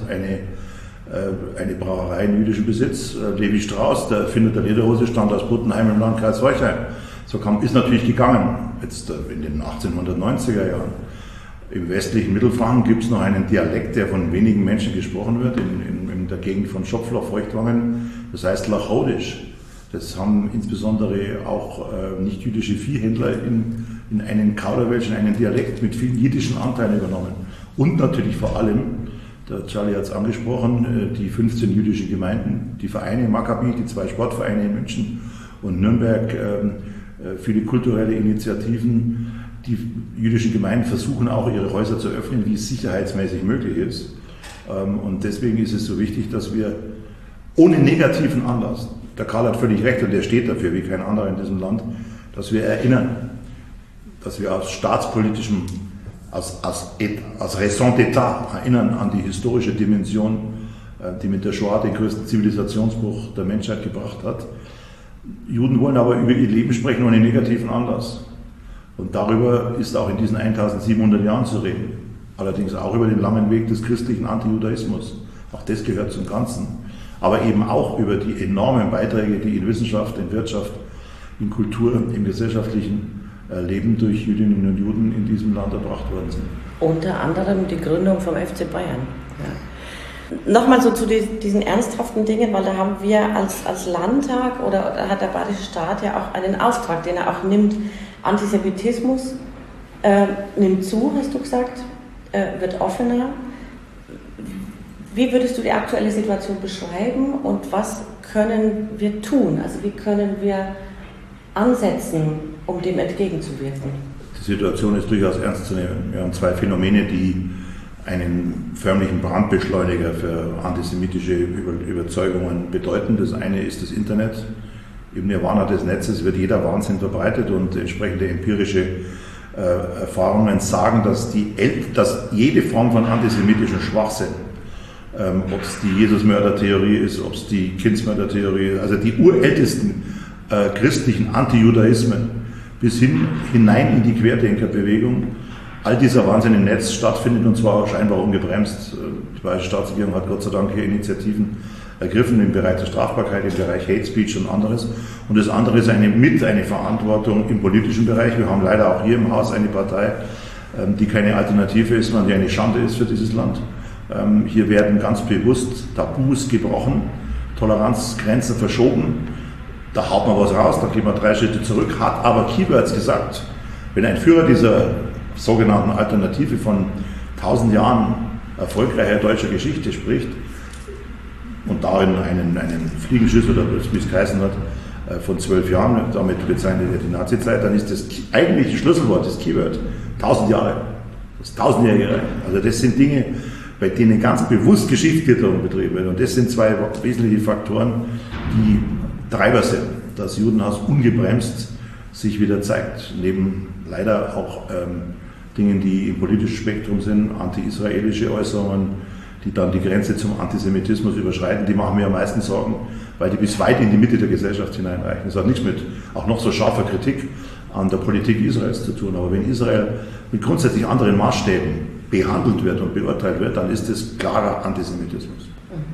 eine Brauerei in jüdischem Besitz. Levi Strauss, der Erfinder der Lederhose, stammt aus Buttenheim im Landkreis Forchheim. So ist natürlich gegangen, jetzt in den 1890er Jahren. Im westlichen Mittelfranken gibt es noch einen Dialekt, der von wenigen Menschen gesprochen wird, in der Gegend von Schopfloch, Feuchtwangen, das heißt Lachaudisch. Das haben insbesondere auch nicht-jüdische Viehhändler in einen Kauderwelsch, in einen Dialekt mit vielen jiddischen Anteilen übernommen. Und natürlich vor allem, der Charlie hat es angesprochen, die 15 jüdischen Gemeinden, die Vereine Maccabi, die 2 Sportvereine in München und Nürnberg, viele kulturelle Initiativen. Die jüdischen Gemeinden versuchen auch, ihre Häuser zu öffnen, wie es sicherheitsmäßig möglich ist. Und deswegen ist es so wichtig, dass wir ohne negativen Anlass, der Karl hat völlig recht und der steht dafür wie kein anderer in diesem Land, dass wir erinnern, dass wir aus staatspolitischem, aus Raison d'État erinnern an die historische Dimension, die mit der Shoah den größten Zivilisationsbruch der Menschheit gebracht hat. Juden wollen aber über ihr Leben sprechen ohne negativen Anlass. Und darüber ist auch in diesen 1700 Jahren zu reden. Allerdings auch über den langen Weg des christlichen Antijudaismus. Auch das gehört zum Ganzen. Aber eben auch über die enormen Beiträge, die in Wissenschaft, in Wirtschaft, in Kultur, im gesellschaftlichen Leben durch Jüdinnen und Juden in diesem Land erbracht worden sind. Unter anderem die Gründung vom FC Bayern. Ja. Nochmal so zu diesen ernsthaften Dingen, weil da haben wir als Landtag oder hat der bayerische Staat ja auch einen Auftrag, den er auch nimmt. Antisemitismus nimmt zu, hast du gesagt, wird offener. Wie würdest du die aktuelle Situation beschreiben und was können wir tun? Also wie können wir ansetzen, um dem entgegenzuwirken? Die Situation ist durchaus ernst zu nehmen. Wir haben 2 Phänomene, die einen förmlichen Brandbeschleuniger für antisemitische Überzeugungen bedeuten. Das eine ist das Internet. Im Nirvana des Netzes wird jeder Wahnsinn verbreitet und entsprechende empirische Erfahrungen sagen, dass jede Form von antisemitischem Schwachsinn, ob es die Jesus-Mörder-Theorie ist, ob es die Kindsmörder-Theorie ist, also die urältesten christlichen Antijudaismen bis hinein in die Querdenkerbewegung, all dieser Wahnsinn im Netz stattfindet und zwar scheinbar ungebremst. Die Bayerische Staatsregierung hat Gott sei Dank hier Initiativen ergriffen im Bereich der Strafbarkeit, im Bereich Hate Speech und anderes. Und das andere ist eine Verantwortung im politischen Bereich. Wir haben leider auch hier im Haus eine Partei, die keine Alternative ist, sondern die eine Schande ist für dieses Land. Hier werden ganz bewusst Tabus gebrochen, Toleranzgrenzen verschoben. Da haut man was raus, da geht man 3 Schritte zurück, hat aber Keywords gesagt. Wenn ein Führer dieser sogenannten Alternative von 1000 Jahren erfolgreicher deutscher Geschichte spricht und darin einen Fliegenschiss oder wie es geheißen hat, von 12 Jahren, damit bezeichnet er die Nazizeit, dann ist das eigentliche Schlüsselwort, das Keyword, 1000 Jahre, das 1000-jährige Reich. Also das sind Dinge, bei denen ganz bewusst Geschichtsklitterung betrieben wird. Und das sind 2 wesentliche Faktoren, die Treiber sind, dass Judenhass ungebremst sich wieder zeigt. Neben leider auch Dingen, die im politischen Spektrum sind, anti-israelische Äußerungen, die dann die Grenze zum Antisemitismus überschreiten, die machen mir am meisten Sorgen, weil die bis weit in die Mitte der Gesellschaft hineinreichen. Das hat nichts mit auch noch so scharfer Kritik an der Politik Israels zu tun. Aber wenn Israel mit grundsätzlich anderen Maßstäben behandelt wird und beurteilt wird, dann ist das klarer Antisemitismus.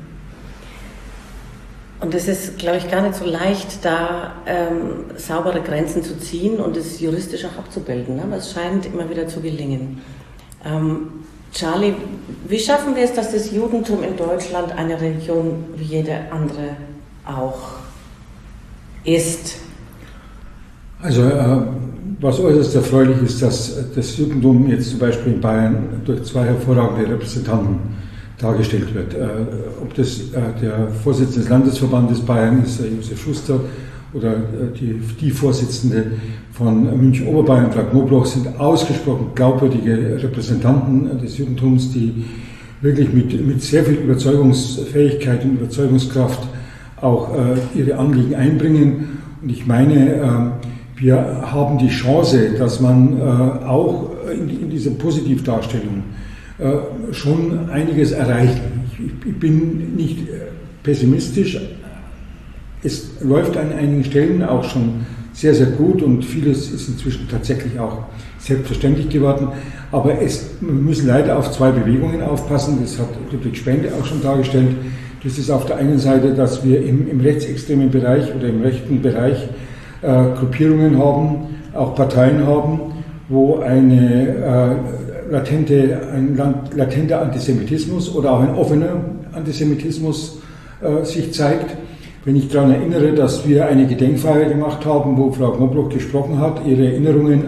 Und es ist, glaube ich, gar nicht so leicht, da saubere Grenzen zu ziehen und es juristisch auch abzubilden. Ne? Aber es scheint immer wieder zu gelingen. Charlie, wie schaffen wir es, dass das Judentum in Deutschland eine Religion wie jede andere auch ist? Also was äußerst erfreulich ist, dass das Judentum jetzt zum Beispiel in Bayern durch 2 hervorragende Repräsentanten dargestellt wird. Ob das der Vorsitzende des Landesverbandes Bayern ist, Josef Schuster, oder die Vorsitzende von München-Oberbayern, Frau Knobloch, sind ausgesprochen glaubwürdige Repräsentanten des Judentums, die wirklich mit sehr viel Überzeugungsfähigkeit und Überzeugungskraft auch ihre Anliegen einbringen. Und ich meine, wir haben die Chance, dass man auch in dieser Positivdarstellung schon einiges erreicht. Ich bin nicht pessimistisch. Es läuft an einigen Stellen auch schon sehr, sehr gut und vieles ist inzwischen tatsächlich auch selbstverständlich geworden. Aber wir müssen leider auf 2 Bewegungen aufpassen. Das hat Ludwig Spende auch schon dargestellt. Das ist auf der einen Seite, dass wir im rechtsextremen Bereich oder im rechten Bereich Gruppierungen haben, auch Parteien haben, wo ein latenter Antisemitismus oder auch ein offener Antisemitismus sich zeigt. Wenn ich daran erinnere, dass wir eine Gedenkfeier gemacht haben, wo Frau Knobloch gesprochen hat, ihre Erinnerungen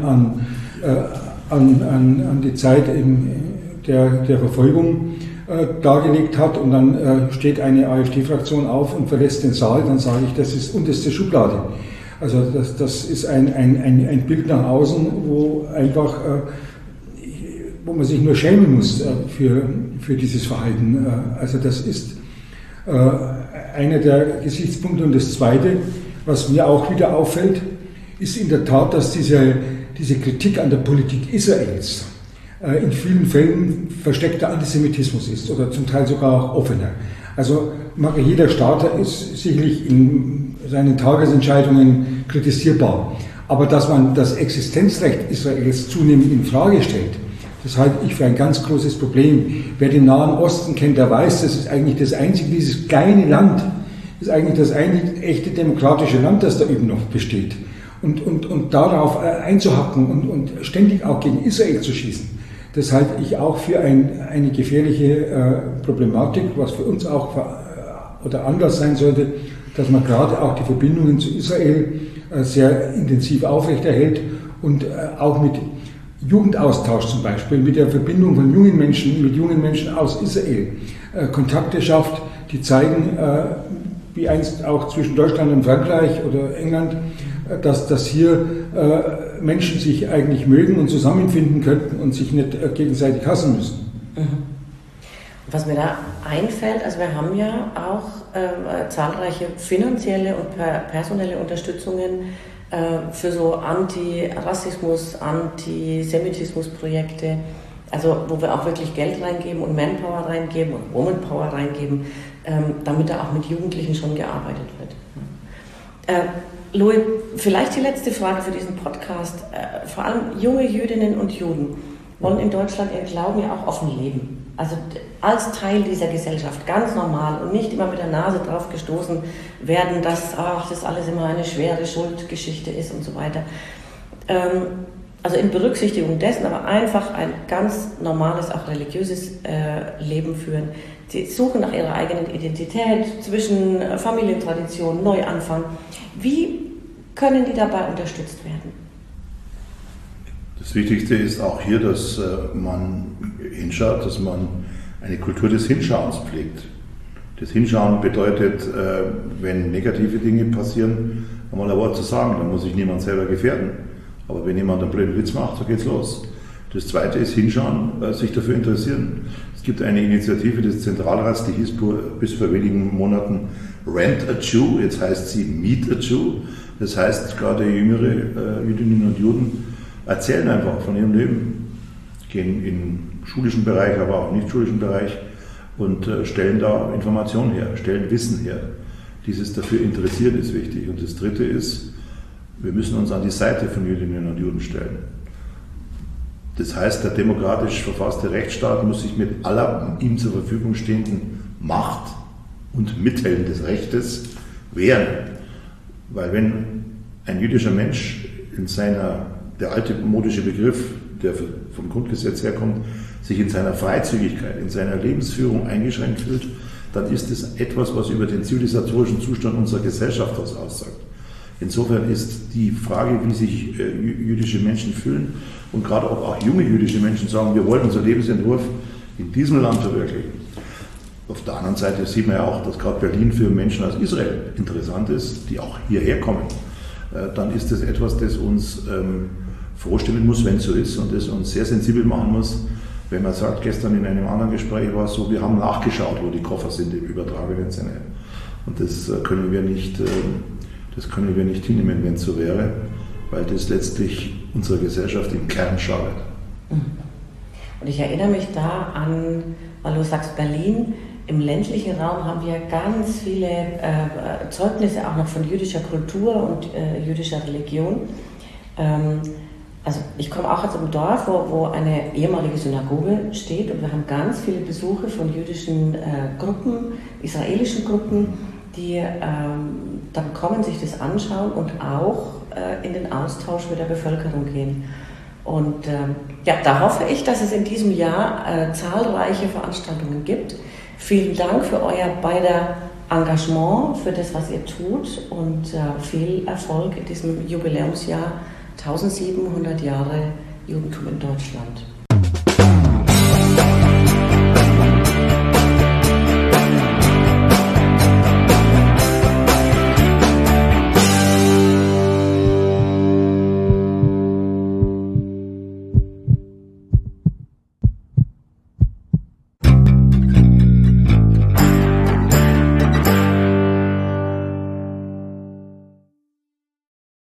an die Zeit der Verfolgung dargelegt hat und dann steht eine AfD-Fraktion auf und verlässt den Saal, dann sage ich, das ist unterste Schublade. Also das ist ein Bild nach außen, wo einfach wo man sich nur schämen muss für dieses Verhalten. Also das ist einer der Gesichtspunkte. Und das Zweite, was mir auch wieder auffällt, ist in der Tat, dass diese Kritik an der Politik Israels in vielen Fällen versteckter Antisemitismus ist oder zum Teil sogar auch offener. Also jeder Staater ist sicherlich in seinen Tagesentscheidungen kritisierbar. Aber dass man das Existenzrecht Israels zunehmend in Frage stellt, das halte ich für ein ganz großes Problem. Wer den Nahen Osten kennt, der weiß, das ist eigentlich das einzige, dieses kleine Land, ist eigentlich das einzige echte demokratische Land, das da eben noch besteht. Und darauf einzuhacken und ständig auch gegen Israel zu schießen, das halte ich auch für eine gefährliche Problematik, was für uns auch oder anders sein sollte, dass man gerade auch die Verbindungen zu Israel sehr intensiv aufrechterhält und auch mit Jugendaustausch zum Beispiel, mit der Verbindung von jungen Menschen mit jungen Menschen aus Israel Kontakte schafft, die zeigen, wie einst auch zwischen Deutschland und Frankreich oder England, dass hier Menschen sich eigentlich mögen und zusammenfinden könnten und sich nicht gegenseitig hassen müssen. Mhm. Was mir da einfällt, also wir haben ja auch zahlreiche finanzielle und personelle Unterstützungen für so Anti-Rassismus, Antisemitismus-Projekte, also wo wir auch wirklich Geld reingeben und Manpower reingeben und Womanpower reingeben, damit da auch mit Jugendlichen schon gearbeitet wird. Louis, vielleicht die letzte Frage für diesen Podcast. Vor allem junge Jüdinnen und Juden wollen in Deutschland ihren Glauben ja auch offen leben. Also als Teil dieser Gesellschaft, ganz normal und nicht immer mit der Nase drauf gestoßen werden, dass das alles immer eine schwere Schuldgeschichte ist und so weiter. Also in Berücksichtigung dessen, aber einfach ein ganz normales, auch religiöses Leben führen. Sie suchen nach ihrer eigenen Identität, zwischen Familientradition, Neuanfang. Wie können die dabei unterstützt werden? Das Wichtigste ist auch hier, dass man hinschaut, dass man eine Kultur des Hinschauens pflegt. Das Hinschauen bedeutet, wenn negative Dinge passieren, einmal ein Wort zu sagen, dann muss sich niemand selber gefährden. Aber wenn jemand einen blöden Witz macht, so geht's los. Das Zweite ist hinschauen, sich dafür interessieren. Es gibt eine Initiative des Zentralrats, die hieß bis vor wenigen Monaten Rent a Jew, jetzt heißt sie Meet a Jew. Das heißt, gerade jüngere Jüdinnen und Juden erzählen einfach von ihrem Leben, gehen im schulischen Bereich, aber auch im nicht-schulischen Bereich und stellen da Informationen her, stellen Wissen her. Dieses dafür interessieren ist wichtig. Und das Dritte ist, wir müssen uns an die Seite von Jüdinnen und Juden stellen. Das heißt, der demokratisch verfasste Rechtsstaat muss sich mit aller ihm zur Verfügung stehenden Macht und Mitteln des Rechtes wehren. Weil wenn ein jüdischer Mensch der alte modische Begriff, der vom Grundgesetz herkommt, sich in seiner Freizügigkeit, in seiner Lebensführung eingeschränkt fühlt, dann ist es etwas, was über den zivilisatorischen Zustand unserer Gesellschaft aussagt. Insofern ist die Frage, wie sich jüdische Menschen fühlen und gerade ob auch junge jüdische Menschen sagen, wir wollen unseren Lebensentwurf in diesem Land verwirklichen. Auf der anderen Seite sieht man ja auch, dass gerade Berlin für Menschen aus Israel interessant ist, die auch hierher kommen. Dann ist das etwas, das uns vorstellen muss, wenn es so ist und das uns sehr sensibel machen muss, wenn man sagt, gestern in einem anderen Gespräch war es so, wir haben nachgeschaut, wo die Koffer sind im übertragenen Sinne. Und das können wir nicht hinnehmen, wenn es so wäre, weil das letztlich unserer Gesellschaft im Kern schadet. Und ich erinnere mich da an, weil du sagst Berlin, im ländlichen Raum haben wir ganz viele Zeugnisse auch noch von jüdischer Kultur und jüdischer Religion. Also ich komme auch aus einem Dorf, wo eine ehemalige Synagoge steht und wir haben ganz viele Besuche von jüdischen Gruppen, israelischen Gruppen, die dann kommen, sich das anschauen und auch in den Austausch mit der Bevölkerung gehen. Und da hoffe ich, dass es in diesem Jahr zahlreiche Veranstaltungen gibt. Vielen Dank für euer beider Engagement, für das, was ihr tut und viel Erfolg in diesem Jubiläumsjahr 1700 Jahre Judentum in Deutschland.